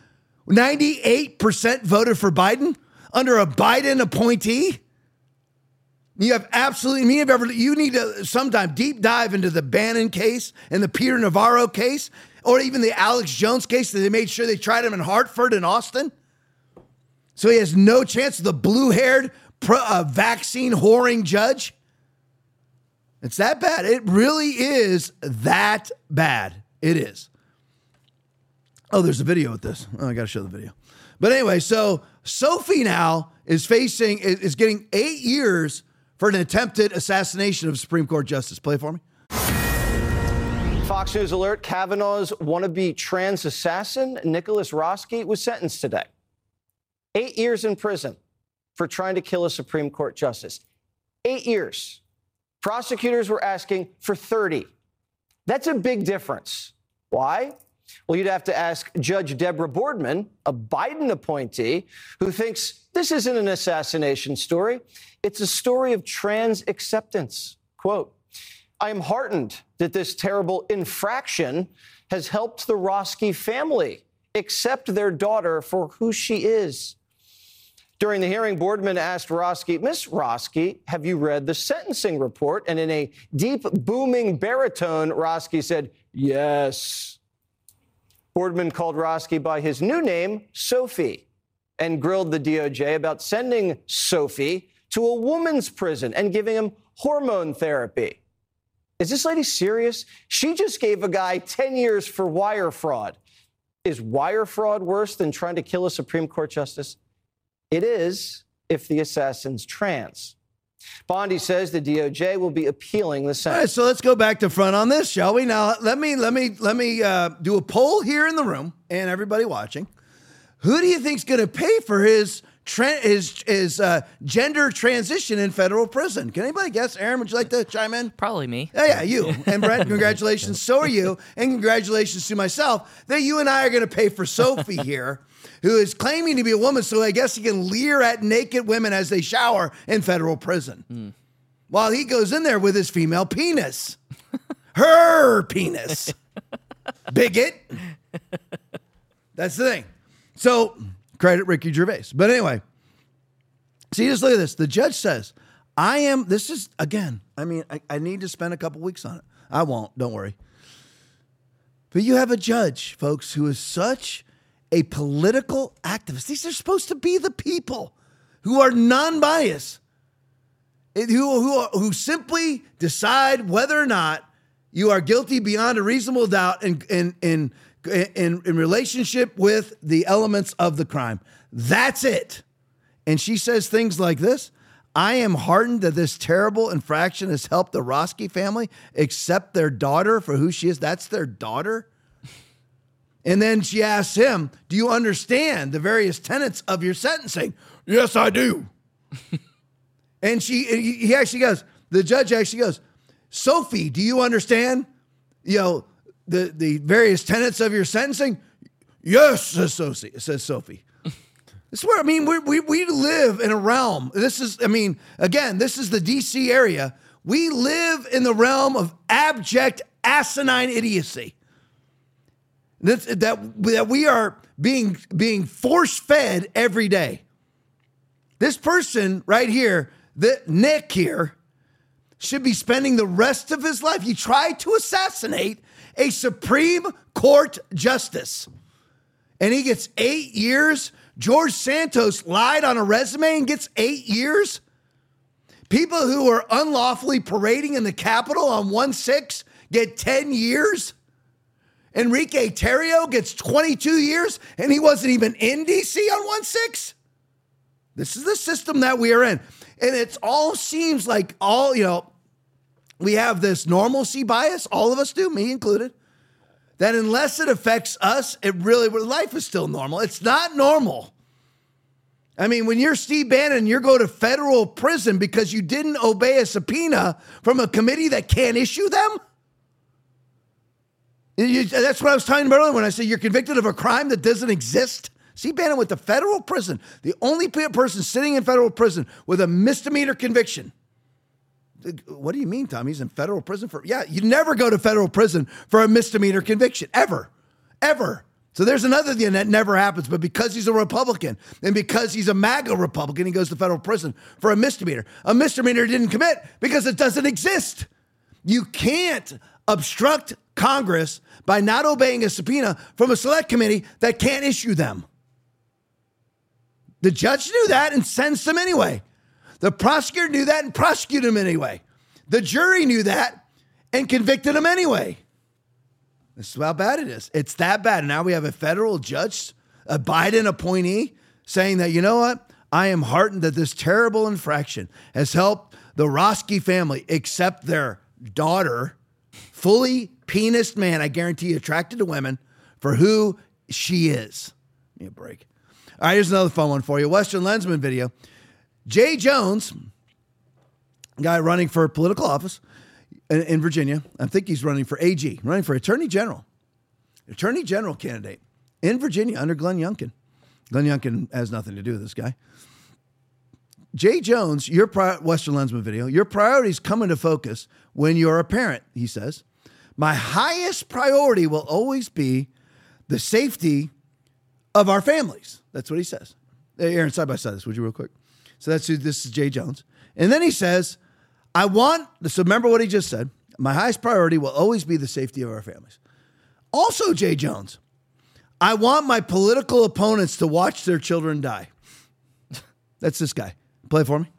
98% voted for Biden under a Biden appointee. You need to sometime deep dive into the Bannon case and the Peter Navarro case, or even the Alex Jones case that they made sure they tried him in Hartford and Austin. So he has no chance. The blue-haired vaccine whoring judge. It's that bad. It really is that bad. It is. Oh, there's a video with this. Oh, I got to show the video. But anyway, so Sophie now is getting 8 years for an attempted assassination of a Supreme Court justice. Play it for me. Fox News alert, Kavanaugh's wannabe trans assassin, Nicholas Roski, was sentenced today. 8 years in prison for trying to kill a Supreme Court justice. 8 years. Prosecutors were asking for 30. That's a big difference. Why? Well, you'd have to ask Judge Deborah Boardman, a Biden appointee, who thinks this isn't an assassination story. It's a story of trans acceptance. Quote, I am heartened that this terrible infraction has helped the Roski family accept their daughter for who she is. During the hearing, Boardman asked Roski, Miss Roski, have you read the sentencing report? And in a deep, booming baritone, Roski said, yes. Boardman called Roski by his new name, Sophie, and grilled the DOJ about sending Sophie to a woman's prison and giving him hormone therapy. Is this lady serious? She just gave a guy 10 years for wire fraud. Is wire fraud worse than trying to kill a Supreme Court justice? It is if the assassin's trans. Bondi says the DOJ will be appealing the sentence. All right, so let's go back to front on this, shall we? Now, let me do a poll here in the room and everybody watching. Who do you think's going to pay for his gender transition in federal prison? Can anybody guess? Aaron, would you like to chime in? Probably me. Oh, yeah, you. And Brett, congratulations. So are you. And congratulations to myself that you and I are going to pay for Sophie here, who is claiming to be a woman, so I guess he can leer at naked women as they shower in federal prison. While he goes in there with his female penis. Her penis. Bigot. That's the thing. So, credit Ricky Gervais. But anyway, see, just look at this. The judge says, I need to spend a couple weeks on it. I won't, don't worry. But you have a judge, folks, who is such a political activist. These are supposed to be the people who are non-biased, who simply decide whether or not you are guilty beyond a reasonable doubt in relationship with the elements of the crime. That's it. And she says things like this. I am heartened that this terrible infraction has helped the Roski family accept their daughter for who she is. That's their daughter. And then she asks him, do you understand the various tenets of your sentencing? Yes, I do. And he actually goes, the judge actually goes, Sophie, do you understand, the various tenets of your sentencing? Yes, says Sophie. This is where, we live in a realm. This is the DC area. We live in the realm of abject, asinine idiocy. That we are being force-fed every day. This person right here, Nick here, should be spending the rest of his life. He tried to assassinate a Supreme Court justice, and he gets 8 years. George Santos lied on a resume and gets 8 years. People who are unlawfully parading in the Capitol on 1/6 get 10 years. Enrique Tarrio gets 22 years, and he wasn't even in D.C. on 1/6. This is the system that we are in. And it all seems like we have this normalcy bias, all of us do, me included, that unless it affects us, life is still normal. It's not normal. When you're Steve Bannon, you go to federal prison because you didn't obey a subpoena from a committee that can't issue them. That's what I was talking about earlier when I said you're convicted of a crime that doesn't exist. Steve Bannon went to federal prison, the only person sitting in federal prison with a misdemeanor conviction. What do you mean, Tom? He's in federal prison you never go to federal prison for a misdemeanor conviction, ever. So there's another thing that never happens, but because he's a Republican and because he's a MAGA Republican, he goes to federal prison for a misdemeanor. A misdemeanor didn't commit because it doesn't exist. You can't obstruct Congress by not obeying a subpoena from a select committee that can't issue them. The judge knew that and sentenced him anyway. The prosecutor knew that and prosecuted him anyway. The jury knew that and convicted him anyway. This is how bad it is. It's that bad. And now we have a federal judge, a Biden appointee, saying that, you know what? I am heartened that this terrible infraction has helped the Roski family accept their daughter, fully penised man, I guarantee you, attracted to women, for who she is. Give me a break. All right, here's another fun one for you. Western Lensman video. Jay Jones, guy running for political office in Virginia. I think he's running for AG, running for Attorney General candidate in Virginia under Glenn Youngkin. Glenn Youngkin has nothing to do with this guy. Jay Jones, Western Lensman video, your priorities come into focus when you're a parent, he says. My highest priority will always be the safety of our families. That's what he says. Hey, Aaron, side by side this, would you, real quick? So this is Jay Jones. And then he says, so remember what he just said. My highest priority will always be the safety of our families. Also, Jay Jones, I want my political opponents to watch their children die. That's this guy. Play it for me.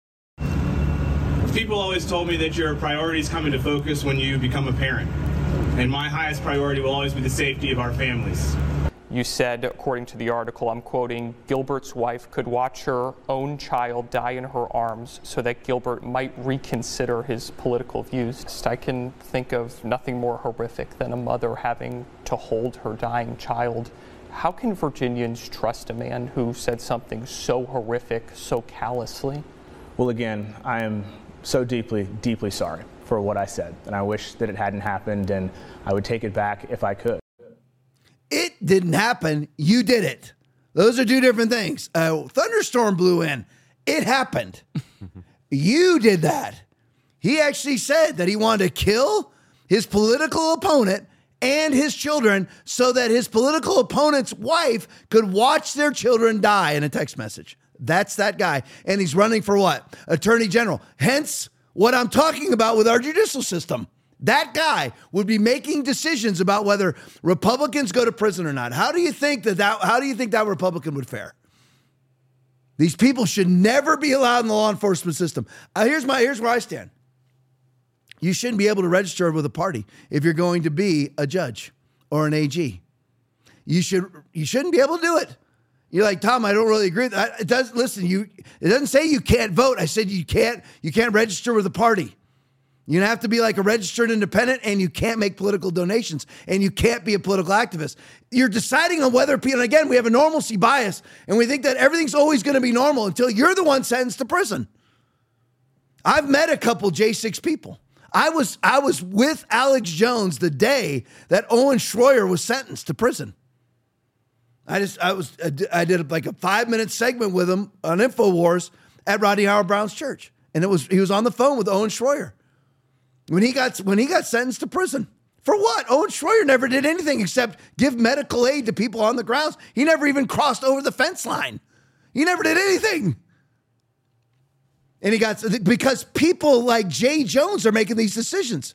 People always told me that your priorities come into focus when you become a parent. And my highest priority will always be the safety of our families. You said, according to the article, I'm quoting, Gilbert's wife could watch her own child die in her arms so that Gilbert might reconsider his political views. I can think of nothing more horrific than a mother having to hold her dying child. How can Virginians trust a man who said something so horrific, so callously? Well, again, I am so deeply, deeply sorry for what I said, and I wish that it hadn't happened, and I would take it back if I could. It didn't happen. You did it. Those are two different things. A thunderstorm blew in. It happened. You did that. He actually said that he wanted to kill his political opponent and his children so that his political opponent's wife could watch their children die in a text message. That's that guy. And he's running for what? Attorney General. Hence what I'm talking about with our judicial system. That guy would be making decisions about whether Republicans go to prison or not. How do you think that Republican would fare? These people should never be allowed in the law enforcement system. Here's where I stand. You shouldn't be able to register with a party if you're going to be a judge or an AG. You shouldn't be able to do it. You're like, Tom, I don't really agree with that. It doesn't say you can't vote. I said you can't register with a party. You have to be like a registered independent, and you can't make political donations, and you can't be a political activist. You're deciding on whether people, and again, we have a normalcy bias, and we think that everything's always going to be normal until you're the one sentenced to prison. I've met a couple J6 people. I was with Alex Jones the day that Owen Schroyer was sentenced to prison. I did like a 5-minute segment with him on InfoWars at Rodney Howard-Brown's church, and he was on the phone with Owen Schroyer. When he got sentenced to prison. For what? Owen Schroyer never did anything except give medical aid to people on the grounds. He never even crossed over the fence line. He never did anything. And because people like Jay Jones are making these decisions.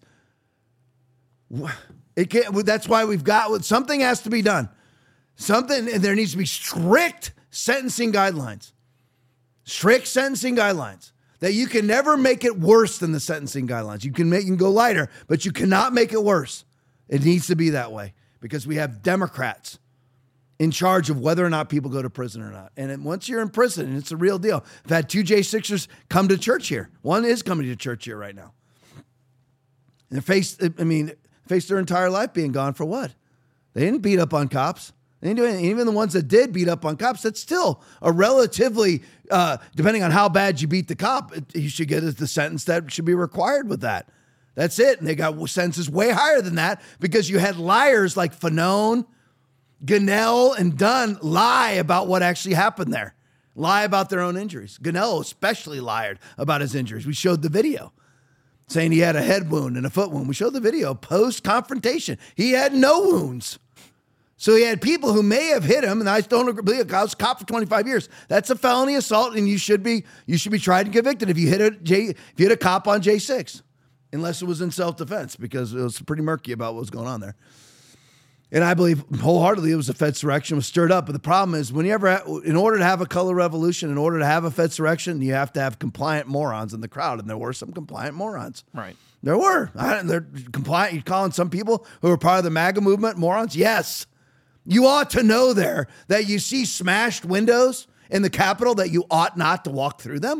That's why something has to be done. And there needs to be strict sentencing guidelines. Strict sentencing guidelines. That you can never make it worse than the sentencing guidelines. You can go lighter, but you cannot make it worse. It needs to be that way because we have Democrats in charge of whether or not people go to prison or not. And once you're in prison, it's a real deal. I've had 2 J6ers come to church here. One is coming to church here right now. And face their entire life being gone for what? They didn't beat up on cops. They didn't do anything. Even the ones that did beat up on cops, that's still a relatively, depending on how bad you beat the cop, you should get the sentence that should be required with that. That's it. And they got sentences way higher than that because you had liars like Fanone, Gunnell, and Dunn lie about what actually happened there. Lie about their own injuries. Gunnell especially lied about his injuries. We showed the video saying he had a head wound and a foot wound. We showed the video post-confrontation. He had no wounds. So he had people who may have hit him, and I don't agree. I was a cop for 25 years. That's a felony assault, and you should be tried and convicted if you hit a cop on J6, unless it was in self-defense, because it was pretty murky about what was going on there. And I believe wholeheartedly it was a Fedsurrection, was stirred up. But the problem is, in order to have a color revolution, in order to have a Fedsurrection, you have to have compliant morons in the crowd, and there were some compliant morons. Right. There were. They're compliant. You're calling some people who are part of the MAGA movement morons? Yes. You ought to know there that you see smashed windows in the Capitol that you ought not to walk through them.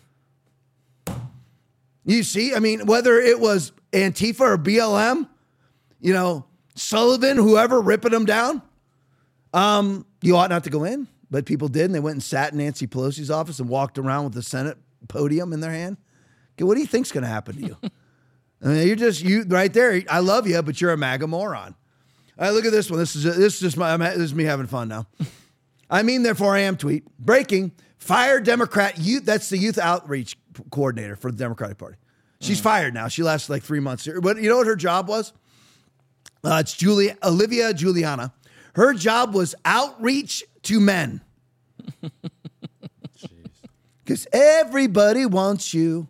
You see, whether it was Antifa or BLM, Sullivan, whoever ripping them down, you ought not to go in. but people did, and they went and sat in Nancy Pelosi's office and walked around with the Senate podium in their hand. Okay, what do you think's going to happen to you? I mean, you right there. I love you, but you're a MAGA moron. All right, look at this one. This is me having fun now. I mean, therefore I am tweet. Breaking, fire Democrat youth. That's the youth outreach coordinator for the Democratic Party. She's fired now. She lasted like 3 months. But you know what her job was? It's Olivia Giuliana. Her job was outreach to men. Because everybody wants you.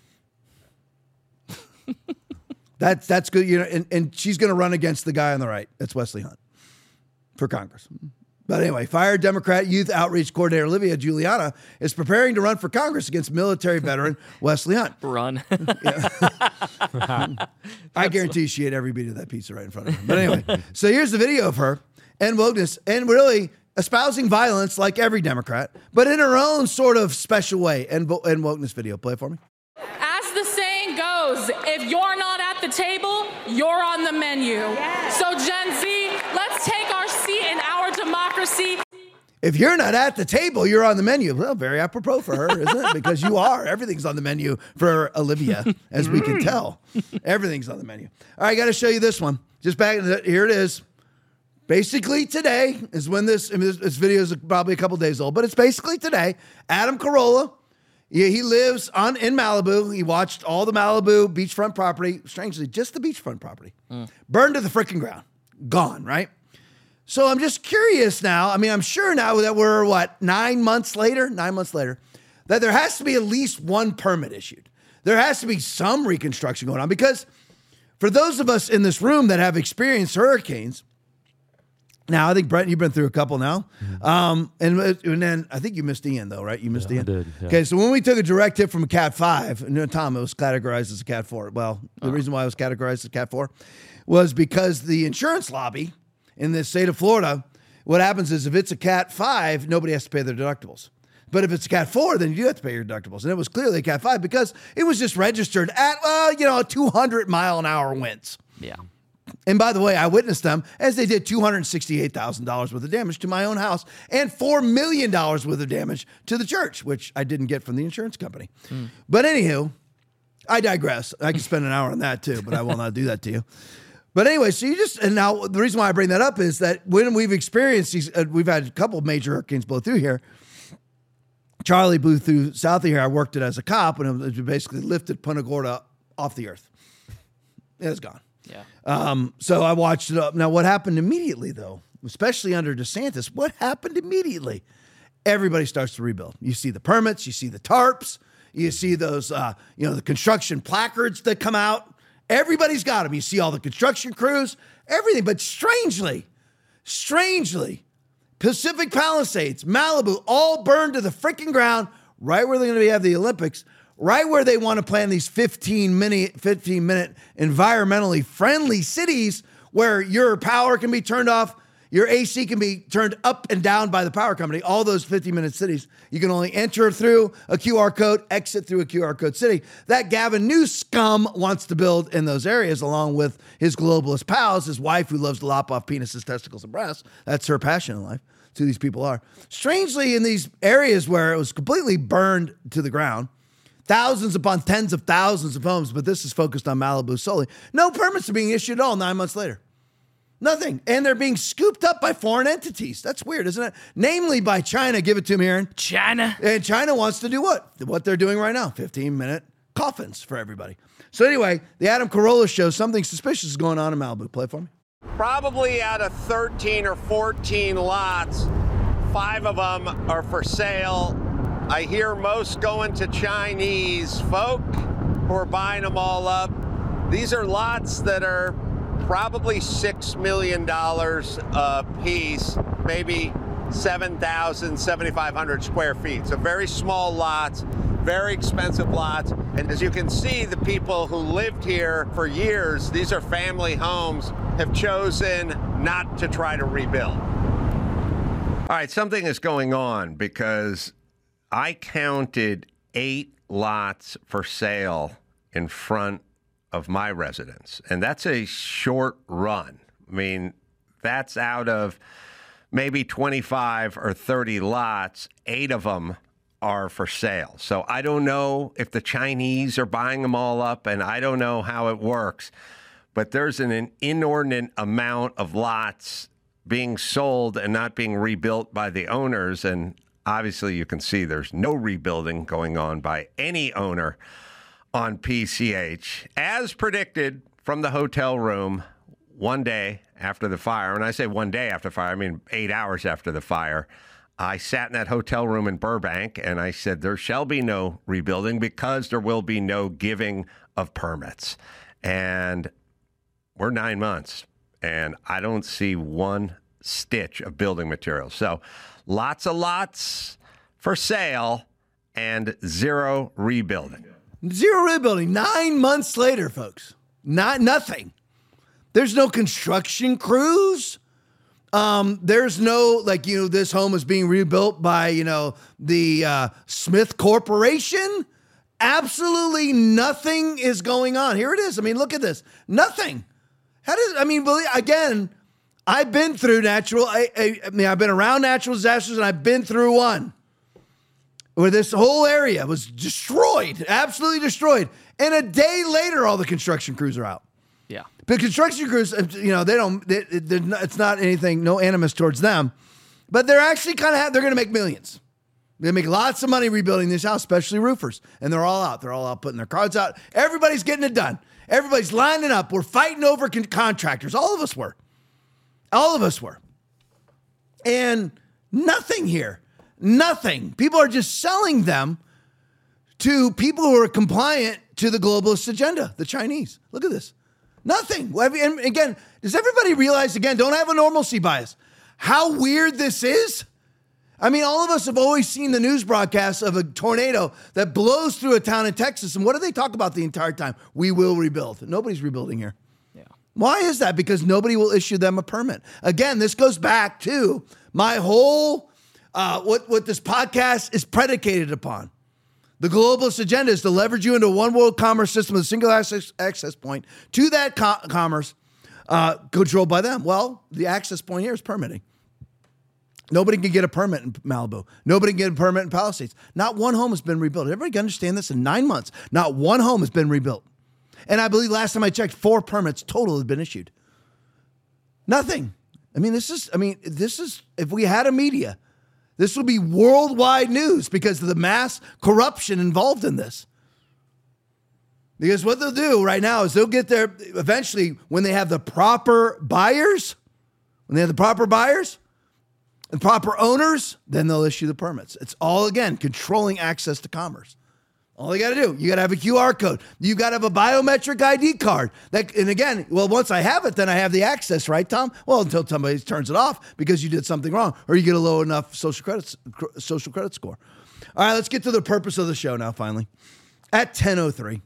That's good, you know, and she's going to run against the guy on the right. That's Wesley Hunt for Congress. But anyway, fired Democrat Youth Outreach Coordinator Olivia Giuliana is preparing to run for Congress against military veteran Wesley Hunt. Run. I guarantee she ate every beat of that pizza right in front of her. But anyway, so here's the video of her and wokeness and really espousing violence like every Democrat, but in her own sort of special way. And wokeness video. Play it for me. As the saying goes, if you're not at the table, you're on the menu. Yes. So Gen Z, let's take our seat in our democracy. If you're not at the table, you're on the menu. Well, very apropos for her, isn't it? Because you are. Everything's on the menu for Olivia, as we can tell. Everything's on the menu. All right, I got to show you this one. Just back, here it is. Basically today is when this video is probably a couple days old, but it's basically today. Adam Carolla, he lives in Malibu. He watched all the Malibu beachfront property, strangely, just the beachfront property, burned to the freaking ground. Gone, right? So I'm just curious now. I mean, I'm sure now that we're, 9 months later, that there has to be at least one permit issued. There has to be some reconstruction going on because for those of us in this room that have experienced hurricanes, now, I think, Brent, you've been through a couple now. And then I think you missed Ian, though, right? You missed Ian? I did, yeah. Okay, so when we took a direct hit from a Cat 5, Tom, it was categorized as a Cat 4. Well, the reason why it was categorized as Cat 4 was because the insurance lobby in the state of Florida, what happens is if it's a Cat 5, nobody has to pay their deductibles. But if it's a Cat 4, then you do have to pay your deductibles. And it was clearly a Cat 5 because it was just registered at, 200-mile-an-hour winds. Yeah. And by the way, I witnessed them as they did $268,000 worth of damage to my own house and $4 million worth of damage to the church, which I didn't get from the insurance company. But anywho, I digress. I could spend an hour on that too, but I will not do that to you. But anyway, so and now the reason why I bring that up is that when we've experienced these, we've had a couple of major hurricanes blow through here. Charlie blew through south of here. I worked it as a cop, and it basically lifted Punta Gorda off the earth. It was gone. Yeah. So I watched it up. Now, what happened immediately, though, especially under DeSantis, what happened immediately? Everybody starts to rebuild. You see the permits, you see the tarps, you see those, the construction placards that come out. Everybody's got them. You see all the construction crews, everything. But strangely, Pacific Palisades, Malibu, all burned to the freaking ground right where they're going to have the Olympics. Right where they want to plan these 15-minute environmentally friendly cities where your power can be turned off, your AC can be turned up and down by the power company, all those 15-minute cities. You can only enter through a QR code, exit through a QR code city. That Gavin Newsom wants to build in those areas along with his globalist pals, his wife who loves to lop off penises, testicles, and breasts. That's her passion in life. That's who these people are. Strangely, in these areas where it was completely burned to the ground, thousands upon tens of thousands of homes, but this is focused on Malibu solely. No permits are being issued at all 9 months later. Nothing. And they're being scooped up by foreign entities. That's weird, isn't it? Namely by China. Give it to me, Aaron. China. And China wants to do what? What they're doing right now. 15-minute coffins for everybody. So anyway, the Adam Carolla show, something suspicious is going on in Malibu. Play it for me. Probably out of 13 or 14 lots, 5 of them are for sale. I hear most going to Chinese folk who are buying them all up. These are lots that are probably $6 million a piece, maybe 7,000, 7,500 square feet. So very small lots, very expensive lots. And as you can see, the people who lived here for years, these are family homes, have chosen not to try to rebuild. All right, something is going on because I counted 8 lots for sale in front of my residence, and that's a short run. I mean, that's out of maybe 25 or 30 lots, 8 of them are for sale. So I don't know if the Chinese are buying them all up, and I don't know how it works, but there's an inordinate amount of lots being sold and not being rebuilt by the owners. And obviously you can see there's no rebuilding going on by any owner on PCH. As predicted from the hotel room one day after the fire, and I say one day after the fire, I mean 8 hours after the fire, I sat in that hotel room in Burbank and I said, there shall be no rebuilding because there will be no giving of permits. And we're 9 months and I don't see one stitch of building materials. So lots of lots for sale and zero rebuilding. Zero rebuilding. 9 months later, folks. Nothing. There's no construction crews. There's no, this home is being rebuilt by, the Smith Corporation. Absolutely nothing is going on. Here it is. I mean, look at this. Nothing. Again, I've been through I've been around natural disasters, and I've been through one where this whole area was destroyed, absolutely destroyed. And a day later, all the construction crews are out. Yeah. But construction crews, it's not anything, no animus towards them, but they're actually they're going to make millions. They make lots of money rebuilding this house, especially roofers. And they're all out. They're all out putting their cards out. Everybody's getting it done. Everybody's lining up. We're fighting over contractors. All of us were. And nothing here. Nothing. People are just selling them to people who are compliant to the globalist agenda, the Chinese. Look at this. Nothing. And again, does everybody realize, again, don't have a normalcy bias, how weird this is? I mean, all of us have always seen the news broadcasts of a tornado that blows through a town in Texas. And what do they talk about the entire time? We will rebuild. Nobody's rebuilding here. Yeah. Why is that? Because nobody will issue them a permit. Again, this goes back to my whole, what this podcast is predicated upon. The globalist agenda is to leverage you into a one world commerce system with a single access point to that commerce controlled by them. Well, the access point here is permitting. Nobody can get a permit in Malibu. Nobody can get a permit in Palisades. Not one home has been rebuilt. Everybody can understand this. In 9 months, not one home has been rebuilt. And I believe last time I checked, 4 permits total have been issued. Nothing. This is, if we had a media, this would be worldwide news because of the mass corruption involved in this. Because what they'll do right now is they'll get there eventually when they have the proper buyers, and proper owners, then they'll issue the permits. It's all, again, controlling access to commerce. All you got to do, you got to have a QR code. You got to have a biometric ID card. And again, once I have it, then I have the access, right, Tom? Well, until somebody turns it off because you did something wrong or you get a low enough social credit score. All right, let's get to the purpose of the show now, finally. At 10:03,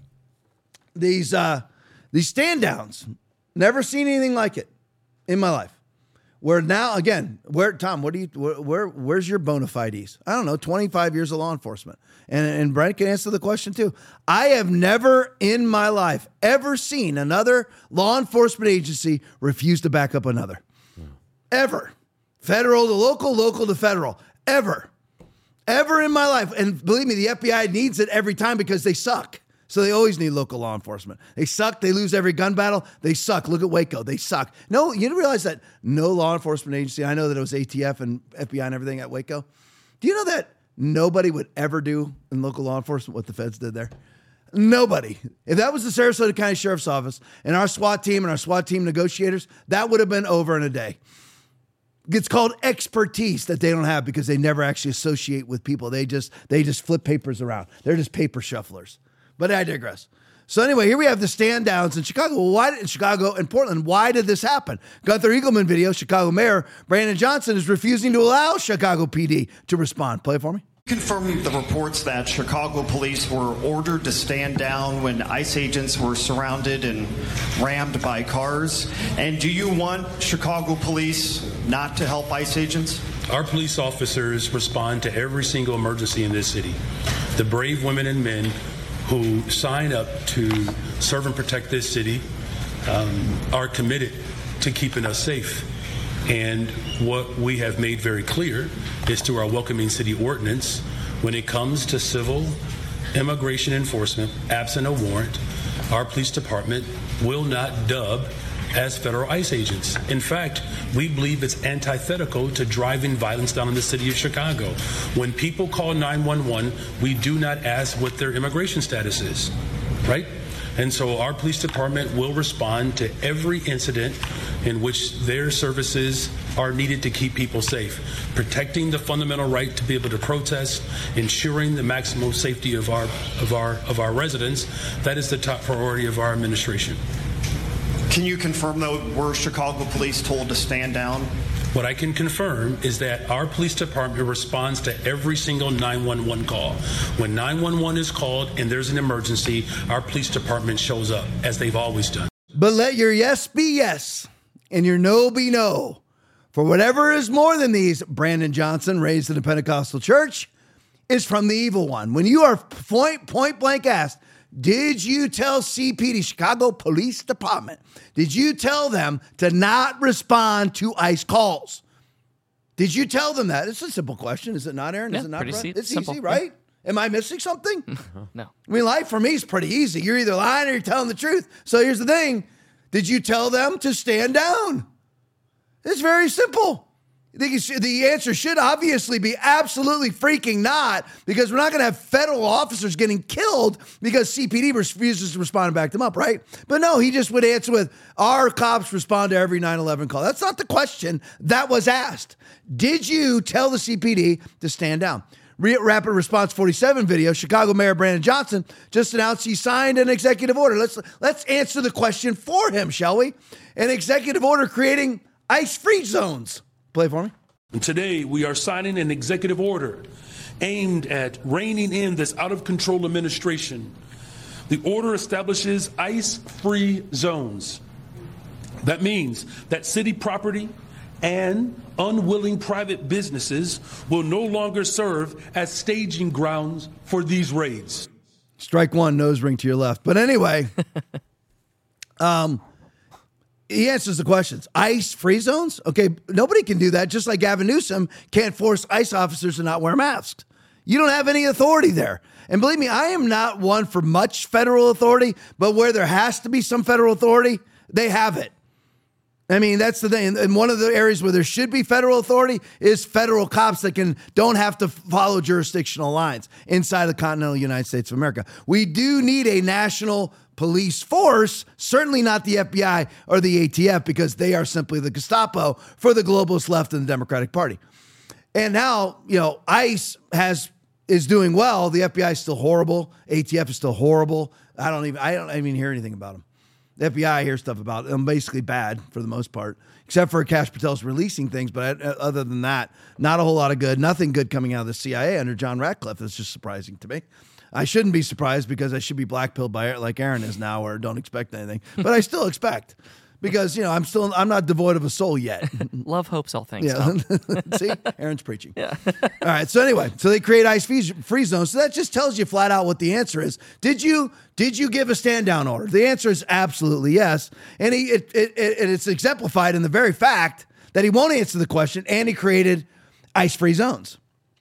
these stand downs, never seen anything like it in my life. Where now, again, Tom, where's your bona fides? I don't know, 25 years of law enforcement. And Brent can answer the question too. I have never in my life ever seen another law enforcement agency refuse to back up another. Ever. Federal to local, local to federal. Ever in my life. And believe me, the FBI needs it every time because they suck. So they always need local law enforcement. They suck. They lose every gun battle. They suck. Look at Waco. They suck. No, you didn't realize that no law enforcement agency, I know that it was ATF and FBI and everything at Waco. Do you know that nobody would ever do in local law enforcement what the feds did there? Nobody. If that was the Sarasota County Sheriff's Office and our SWAT team negotiators, that would have been over in a day. It's called expertise that they don't have because they never actually associate with people. They just flip papers around. They're just paper shufflers. But I digress. So anyway, here we have the stand downs in Chicago. Well, Chicago and Portland, why did this happen? Gunther Eagleman video, Chicago Mayor Brandon Johnson is refusing to allow Chicago PD to respond. Play it for me. Confirm the reports that Chicago police were ordered to stand down when ICE agents were surrounded and rammed by cars. And do you want Chicago police not to help ICE agents? Our police officers respond to every single emergency in this city. The brave women and men who sign up to serve and protect this city are committed to keeping us safe. And what we have made very clear is through our Welcoming City Ordinance, when it comes to civil immigration enforcement, absent a warrant, our police department will not dub as federal ICE agents. In fact, we believe it's antithetical to driving violence down in the city of Chicago. When people call 911, we do not ask what their immigration status is, right? And so our police department will respond to every incident in which their services are needed to keep people safe, protecting the fundamental right to be able to protest, ensuring the maximum safety of our residents. That is the top priority of our administration. Can you confirm, though, were Chicago police told to stand down? What I can confirm is that our police department responds to every single 911 call. When 911 is called and there's an emergency, our police department shows up, as they've always done. But let your yes be yes and your no be no. For whatever is more than these, Brandon Johnson, raised in a Pentecostal church, is from the evil one. When you are point blank asked, did you tell CPD, Chicago Police Department, did you tell them to not respond to ICE calls? Did you tell them that? It's a simple question, is it not, Aaron? Yeah, is it not? It's simple. easy, right? Yeah. Am I missing something? No. I mean, life for me is pretty easy. You're either lying or you're telling the truth. So here's the thing. Did you tell them to stand down? It's very simple. The answer should obviously be absolutely freaking not, because we're not going to have federal officers getting killed because CPD refuses to respond and back them up, right? But no, he just would answer with, our cops respond to every 911 call. That's not the question that was asked. Did you tell the CPD to stand down? Rapid Response 47 video, Chicago Mayor Brandon Johnson just announced he signed an executive order. Let's answer the question for him, shall we? An executive order creating ICE-free zones. Play for me. And today we are signing an executive order aimed at reining in this out-of-control administration. The order establishes ICE-free zones. That means that city property and unwilling private businesses will no longer serve as staging grounds for these raids. Strike one, nose ring to your left. But anyway, he answers the questions. ICE free zones? Okay, nobody can do that, just like Gavin Newsom can't force ICE officers to not wear masks. You don't have any authority there. And believe me, I am not one for much federal authority, but where there has to be some federal authority, they have it. I mean, that's the thing. And one of the areas where there should be federal authority is federal cops that don't have to follow jurisdictional lines inside the continental United States of America. We do need a national police force, certainly not the FBI or the ATF, because they are simply the Gestapo for the globalist left in the Democratic Party. And now, ICE is doing well. The FBI is still horrible. ATF is still horrible. I don't even hear anything about them. The FBI, I hear stuff about them, basically bad for the most part, except for Kash Patel's releasing things. But other than that, not a whole lot of good. Nothing good coming out of the CIA under John Ratcliffe. That's just surprising to me. I shouldn't be surprised because I should be blackpilled by like Aaron is now, or don't expect anything. But I still expect, because I'm not devoid of a soul yet. Love hopes all things. Yeah. See, Aaron's preaching. Yeah. All right. So anyway, they create ICE free zones. So that just tells you flat out what the answer is. Did you give a stand down order? The answer is absolutely yes. And it's exemplified in the very fact that he won't answer the question, and he created ICE free zones.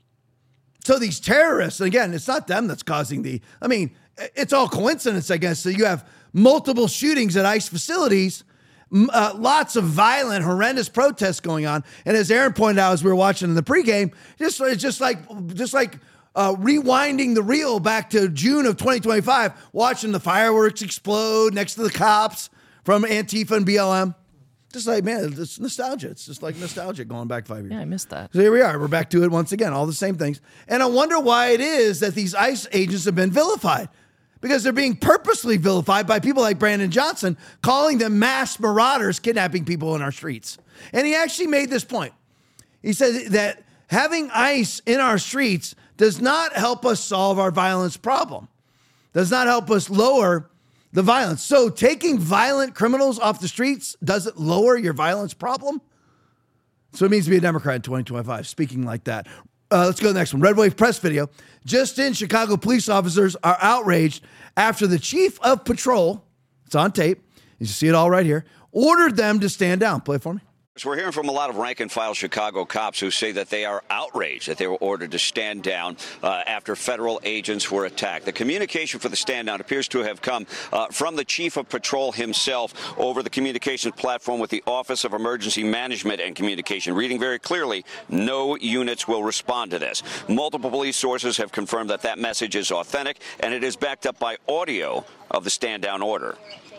So these terrorists, and again, it's not them that's causing it's all coincidence, I guess. So you have multiple shootings at ICE facilities, lots of violent, horrendous protests going on. And as Aaron pointed out, as we were watching in the pregame, it's just like rewinding the reel back to June of 2025, watching the fireworks explode next to the cops from Antifa and BLM. Just like, man, it's nostalgia. It's just like nostalgia going back 5 years. Yeah, I missed that. So here we are. We're back to it once again, all the same things. And I wonder why it is that these ICE agents have been vilified. Because they're being purposely vilified by people like Brandon Johnson, calling them mass marauders kidnapping people in our streets. And he actually made this point. He said that having ICE in our streets does not help us solve our violence problem, does not help us lower the violence. So taking violent criminals off the streets doesn't lower your violence problem. So it means to be a Democrat in 2025, speaking like that. Let's go to the next one. Red Wave press video. Just in, Chicago police officers are outraged after the chief of patrol, it's on tape, you see it all right here, ordered them to stand down. Play it for me. We're hearing from a lot of rank-and-file Chicago cops who say that they are outraged that they were ordered to stand down after federal agents were attacked. The communication for the stand down appears to have come from the chief of patrol himself over the communications platform with the Office of Emergency Management and Communication, reading very clearly, no units will respond to this. Multiple police sources have confirmed that that message is authentic, and it is backed up by audio of the stand-down order.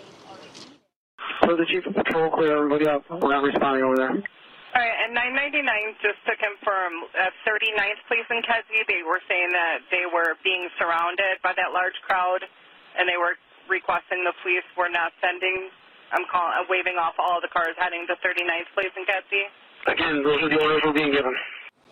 So the chief of patrol, clear everybody up. We're not responding over there. All right, and 999, just to confirm, 39th Police in Kedzie, they were saying that they were being surrounded by that large crowd, and they were requesting the police were not sending, waving off all the cars heading to 39th Police in Kedzie. Again, those are the orders we're being given.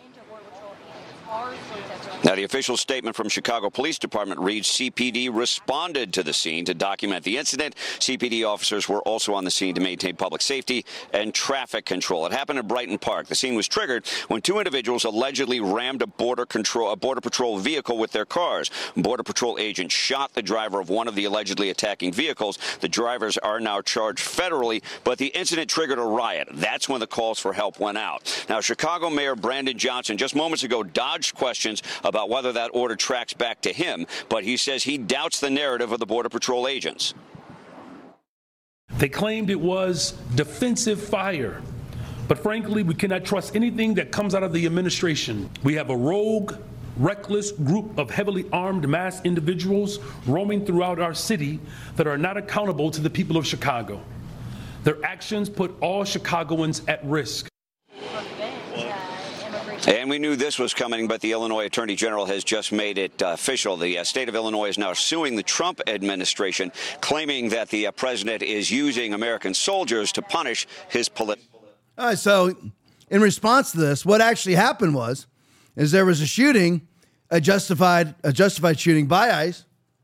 Now, the official statement from Chicago Police Department reads, CPD responded to the scene to document the incident. CPD officers were also on the scene to maintain public safety and traffic control. It happened in Brighton Park. The scene was triggered when two individuals allegedly rammed a Border Patrol vehicle with their cars. Border Patrol agents shot the driver of one of the allegedly attacking vehicles. The drivers are now charged federally, but the incident triggered a riot. That's when the calls for help went out. Now, Chicago Mayor Brandon Johnson just moments ago dodged questions about whether that order tracks back to him, but he says he doubts the narrative of the Border Patrol agents. They claimed it was defensive fire, but frankly, we cannot trust anything that comes out of the administration. We have a rogue, reckless group of heavily armed mass individuals roaming throughout our city that are not accountable to the people of Chicago. Their actions put all Chicagoans at risk. And we knew this was coming, but the Illinois Attorney General has just made it official. The state of Illinois is now suing the Trump administration, claiming that the president is using American soldiers to punish his political. All right, so in response to this, what actually happened is there was a shooting, a justified shooting by ICE,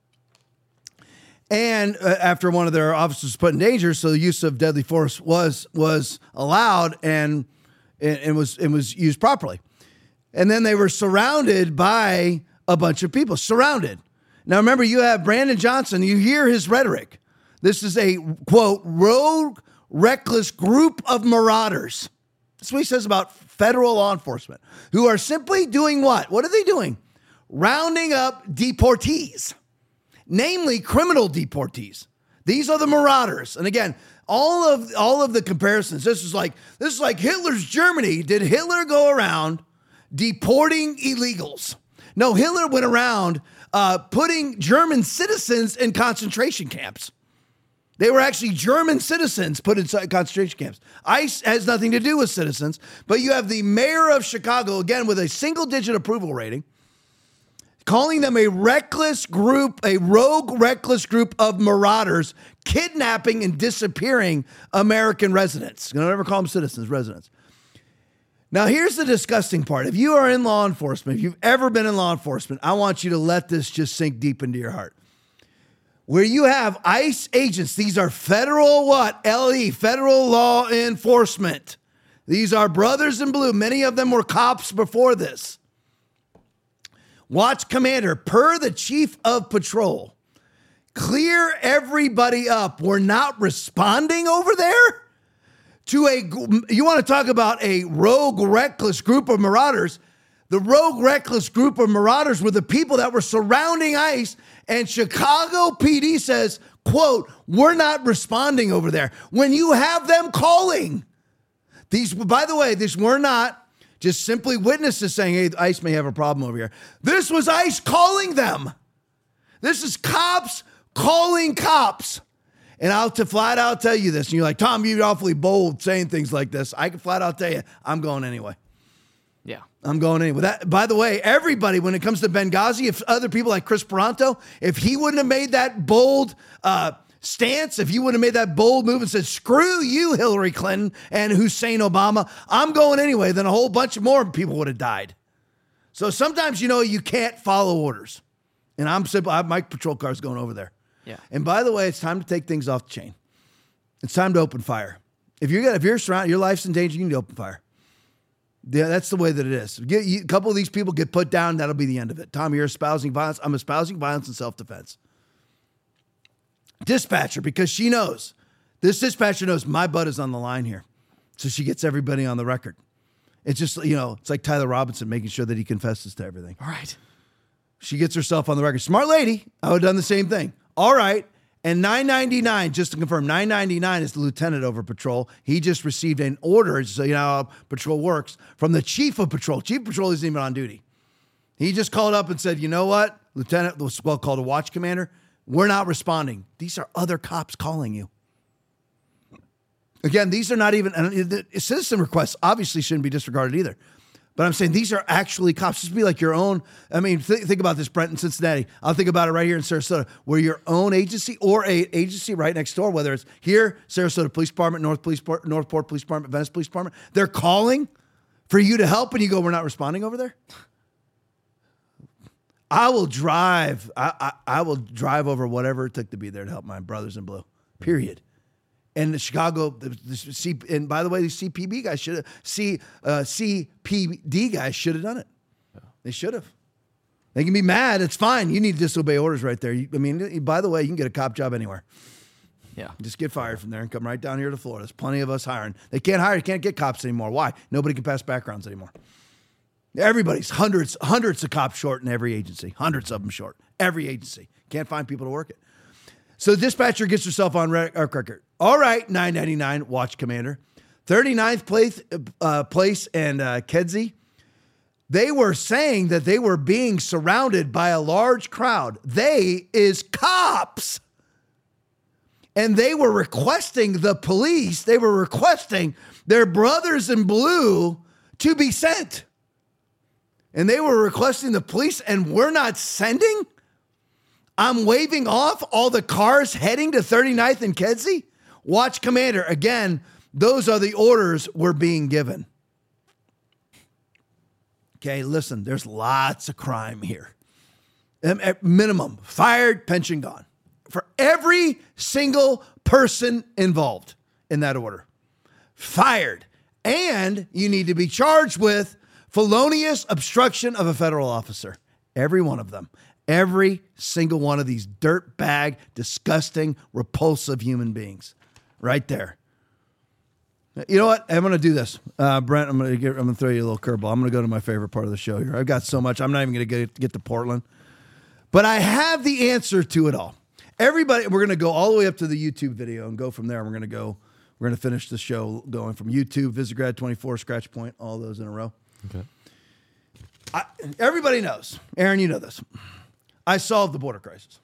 and after one of their officers was put in danger, so the use of deadly force was allowed and was used properly. And then they were surrounded by a bunch of people. Surrounded. Now, remember, you have Brandon Johnson. You hear his rhetoric. This is a, quote, rogue, reckless group of marauders. That's what he says about federal law enforcement, who are simply doing what? What are they doing? Rounding up deportees, namely criminal deportees. These are the marauders. And again, all of the comparisons, this is like Hitler's Germany. Did Hitler go around deporting illegals? No, Hitler went around putting German citizens in concentration camps. They were actually German citizens put in concentration camps. ICE has nothing to do with citizens, but you have the mayor of Chicago, again, with a single-digit approval rating, calling them a reckless group, a rogue, reckless group of marauders, kidnapping and disappearing American residents. Don't ever call them citizens, residents. Now, here's the disgusting part. If you are in law enforcement, if you've ever been in law enforcement, I want you to let this just sink deep into your heart. Where you have ICE agents, these are federal what? LE, federal law enforcement. These are brothers in blue. Many of them were cops before this. Watch commander, per the chief of patrol, clear everybody up. We're not responding over there to you want to talk about a rogue, reckless group of marauders. The rogue, reckless group of marauders were the people that were surrounding ICE, and Chicago PD says, quote, we're not responding over there. When you have them calling, these, by the way, these were not just simply witnesses saying, hey, ICE may have a problem over here. This was ICE calling them. This is cops calling cops. And I'll flat out tell you this. And you're like, Tom, you're awfully bold saying things like this. I can flat out tell you, I'm going anyway. Yeah. I'm going anyway. That, by the way, everybody, when it comes to Benghazi, if other people like Chris Paronto, if he wouldn't have made that bold stance, if he would have made that bold move and said, screw you, Hillary Clinton and Hussein Obama, I'm going anyway, then a whole bunch of more people would have died. So sometimes, you can't follow orders. And I'm simple. My patrol car's going over there. Yeah. And by the way, it's time to take things off the chain. It's time to open fire. If you're surrounded, your life's in danger, you need to open fire. Yeah, that's the way that it is. A couple of these people get put down, that'll be the end of it. Tom, you're espousing violence. I'm espousing violence and self-defense. Dispatcher, because she knows. This dispatcher knows my butt is on the line here. So she gets everybody on the record. It's just, it's like Tyler Robinson making sure that he confesses to everything. All right. She gets herself on the record. Smart lady. I would have done the same thing. All right. And $9.99, just to confirm, $9.99 is the lieutenant over patrol. He just received an order, so you know how patrol works, from the chief of patrol. Chief of patrol isn't even on duty. He just called up and said, you know what, Lieutenant, was well called a watch commander, we're not responding. These are other cops calling you. Again, these are not even, citizen requests obviously shouldn't be disregarded either. But I'm saying these are actually cops. This would be like your own. I mean, think about this, Brent, in Cincinnati. I'll think about it right here in Sarasota, where your own agency or a agency right next door, whether it's here, Sarasota Police Department, Northport Police Department, Venice Police Department, they're calling for you to help, and you go, we're not responding over there? I will drive. I will drive over whatever it took to be there to help my brothers in blue, period. And the Chicago, and by the way, the CPD guys should have done it. Yeah. They should have. They can be mad. It's fine. You need to disobey orders right there. By the way, you can get a cop job anywhere. Yeah. Just get fired from there and come right down here to Florida. There's plenty of us hiring. They can't get cops anymore. Why? Nobody can pass backgrounds anymore. Everybody's hundreds of cops short in every agency. Hundreds of them short. Every agency. Can't find people to work it. So dispatcher gets herself on record. All right, $9.99, watch commander. 39th place and Kedzie. They were saying that they were being surrounded by a large crowd. They is cops. And they were requesting the police, they were requesting their brothers in blue to be sent. And they were requesting the police, and we're not sending? I'm waving off all the cars heading to 39th and Kedzie? Watch commander. Again, those are the orders we're being given. Okay, listen, there's lots of crime here. At minimum, fired, pension gone. For every single person involved in that order. Fired. And you need to be charged with felonious obstruction of a federal officer. Every one of them. Every single one of these dirtbag, disgusting, repulsive human beings. Right there. You know what? I'm going to do this. Brent, I'm going to throw you a little curveball. I'm going to go to my favorite part of the show here. I've got so much. I'm not even going to get to Portland. But I have the answer to it all. Everybody, we're going to go all the way up to the YouTube video and go from there. We're going to finish the show going from YouTube, Visegrad 24, Scratch Point, all those in a row. Okay. Everybody knows. Aaron, you know this. I solved the border crisis.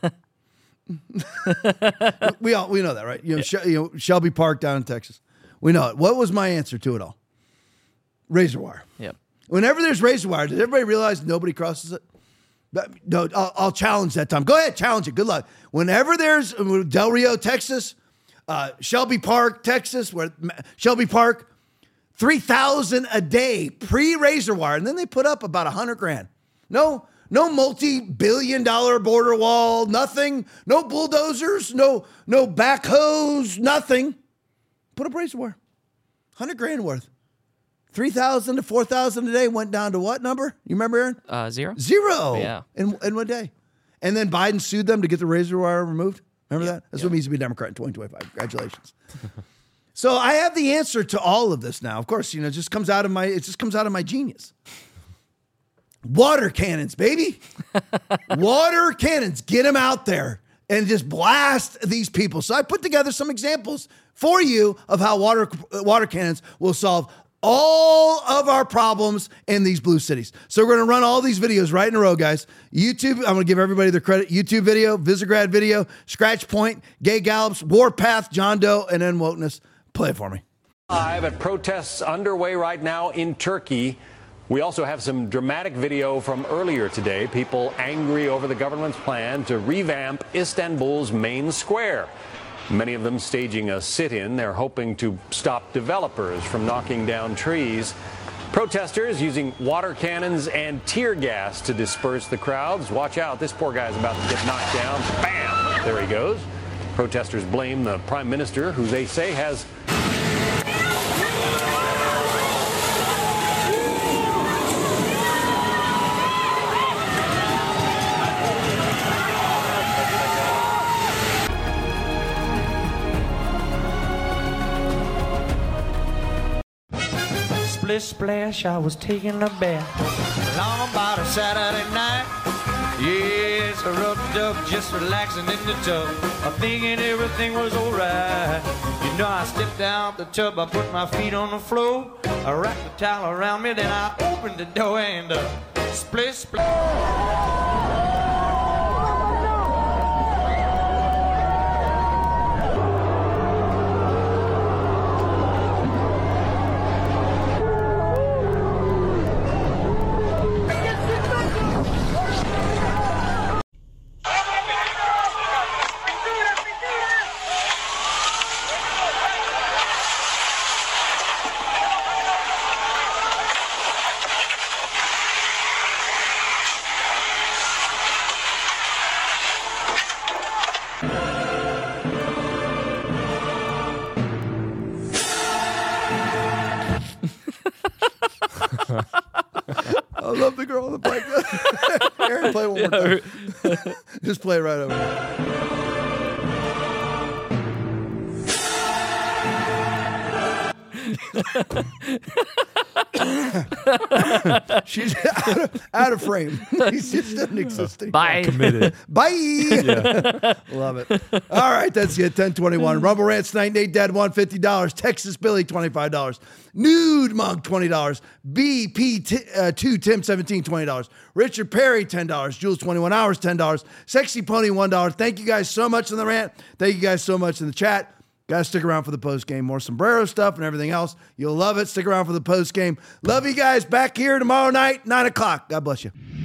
we know that, right? Shelby Park down in Texas. We know it. What was my answer to it all? Razor wire. Yep. Whenever there's razor wire, does everybody realize nobody crosses it? No, I'll challenge that, Tom. Go ahead, challenge it. Good luck. Whenever there's Del Rio, Texas, Shelby Park, Texas, where Shelby Park, 3,000 a day pre-razor wire, and then they put up about $100,000. No multi-billion-dollar border wall, nothing. No bulldozers, no backhoes, nothing. Put up razor wire. $100,000 worth. 3,000 to 4,000 a day went down to what number? You remember, Aaron? 0. 0. Yeah. In one day. And then Biden sued them to get the razor wire removed. Remember that? That's what it means to be a Democrat in 2025. Congratulations. So I have the answer to all of this now. Of course, it just comes out of my genius. Water cannons, baby. Water cannons. Get them out there and just blast these people. So I put together some examples for you of how water cannons will solve all of our problems in these blue cities. So we're going to run all these videos right in a row, guys. YouTube, I'm going to give everybody their credit. YouTube video, Visegrad video, Scratch Point, Gay Gallops, Warpath, John Doe, and then Wokeness. Play it for me. Live at protests underway right now in Turkey. We also have some dramatic video from earlier today. People angry over the government's plan to revamp Istanbul's main square. Many of them staging a sit-in. They're hoping to stop developers from knocking down trees. Protesters using water cannons and tear gas to disperse the crowds. Watch out, this poor guy's about to get knocked down. Bam! There he goes. Protesters blame the prime minister, who they say has splish splash, I was taking a bath. Long about a Saturday night. Yes, I rubbed up, just relaxing in the tub. I'm thinking everything was alright. You know, I stepped down the tub, I put my feet on the floor. I wrapped the towel around me, then I opened the door and splish splash. I love the girl on the bike. Aaron, play one more time. Just play it right over She's out of frame. He just doesn't exist anymore. Bye. Committed. Bye. Yeah. Love it. All right, that's it. 1021. Rumble Rants Night, Nate Dad $150. Texas Billy $25. Nude Monk $20. BP2 Tim 17 $20. Richard Perry $10. Jules 21 Hours $10. Sexy Pony $1. Thank you guys so much in the rant. Thank you guys so much in the chat. Guys, stick around for the post game. More sombrero stuff and everything else. You'll love it. Stick around for the post game. Love you guys. Back here tomorrow night, 9 o'clock. God bless you.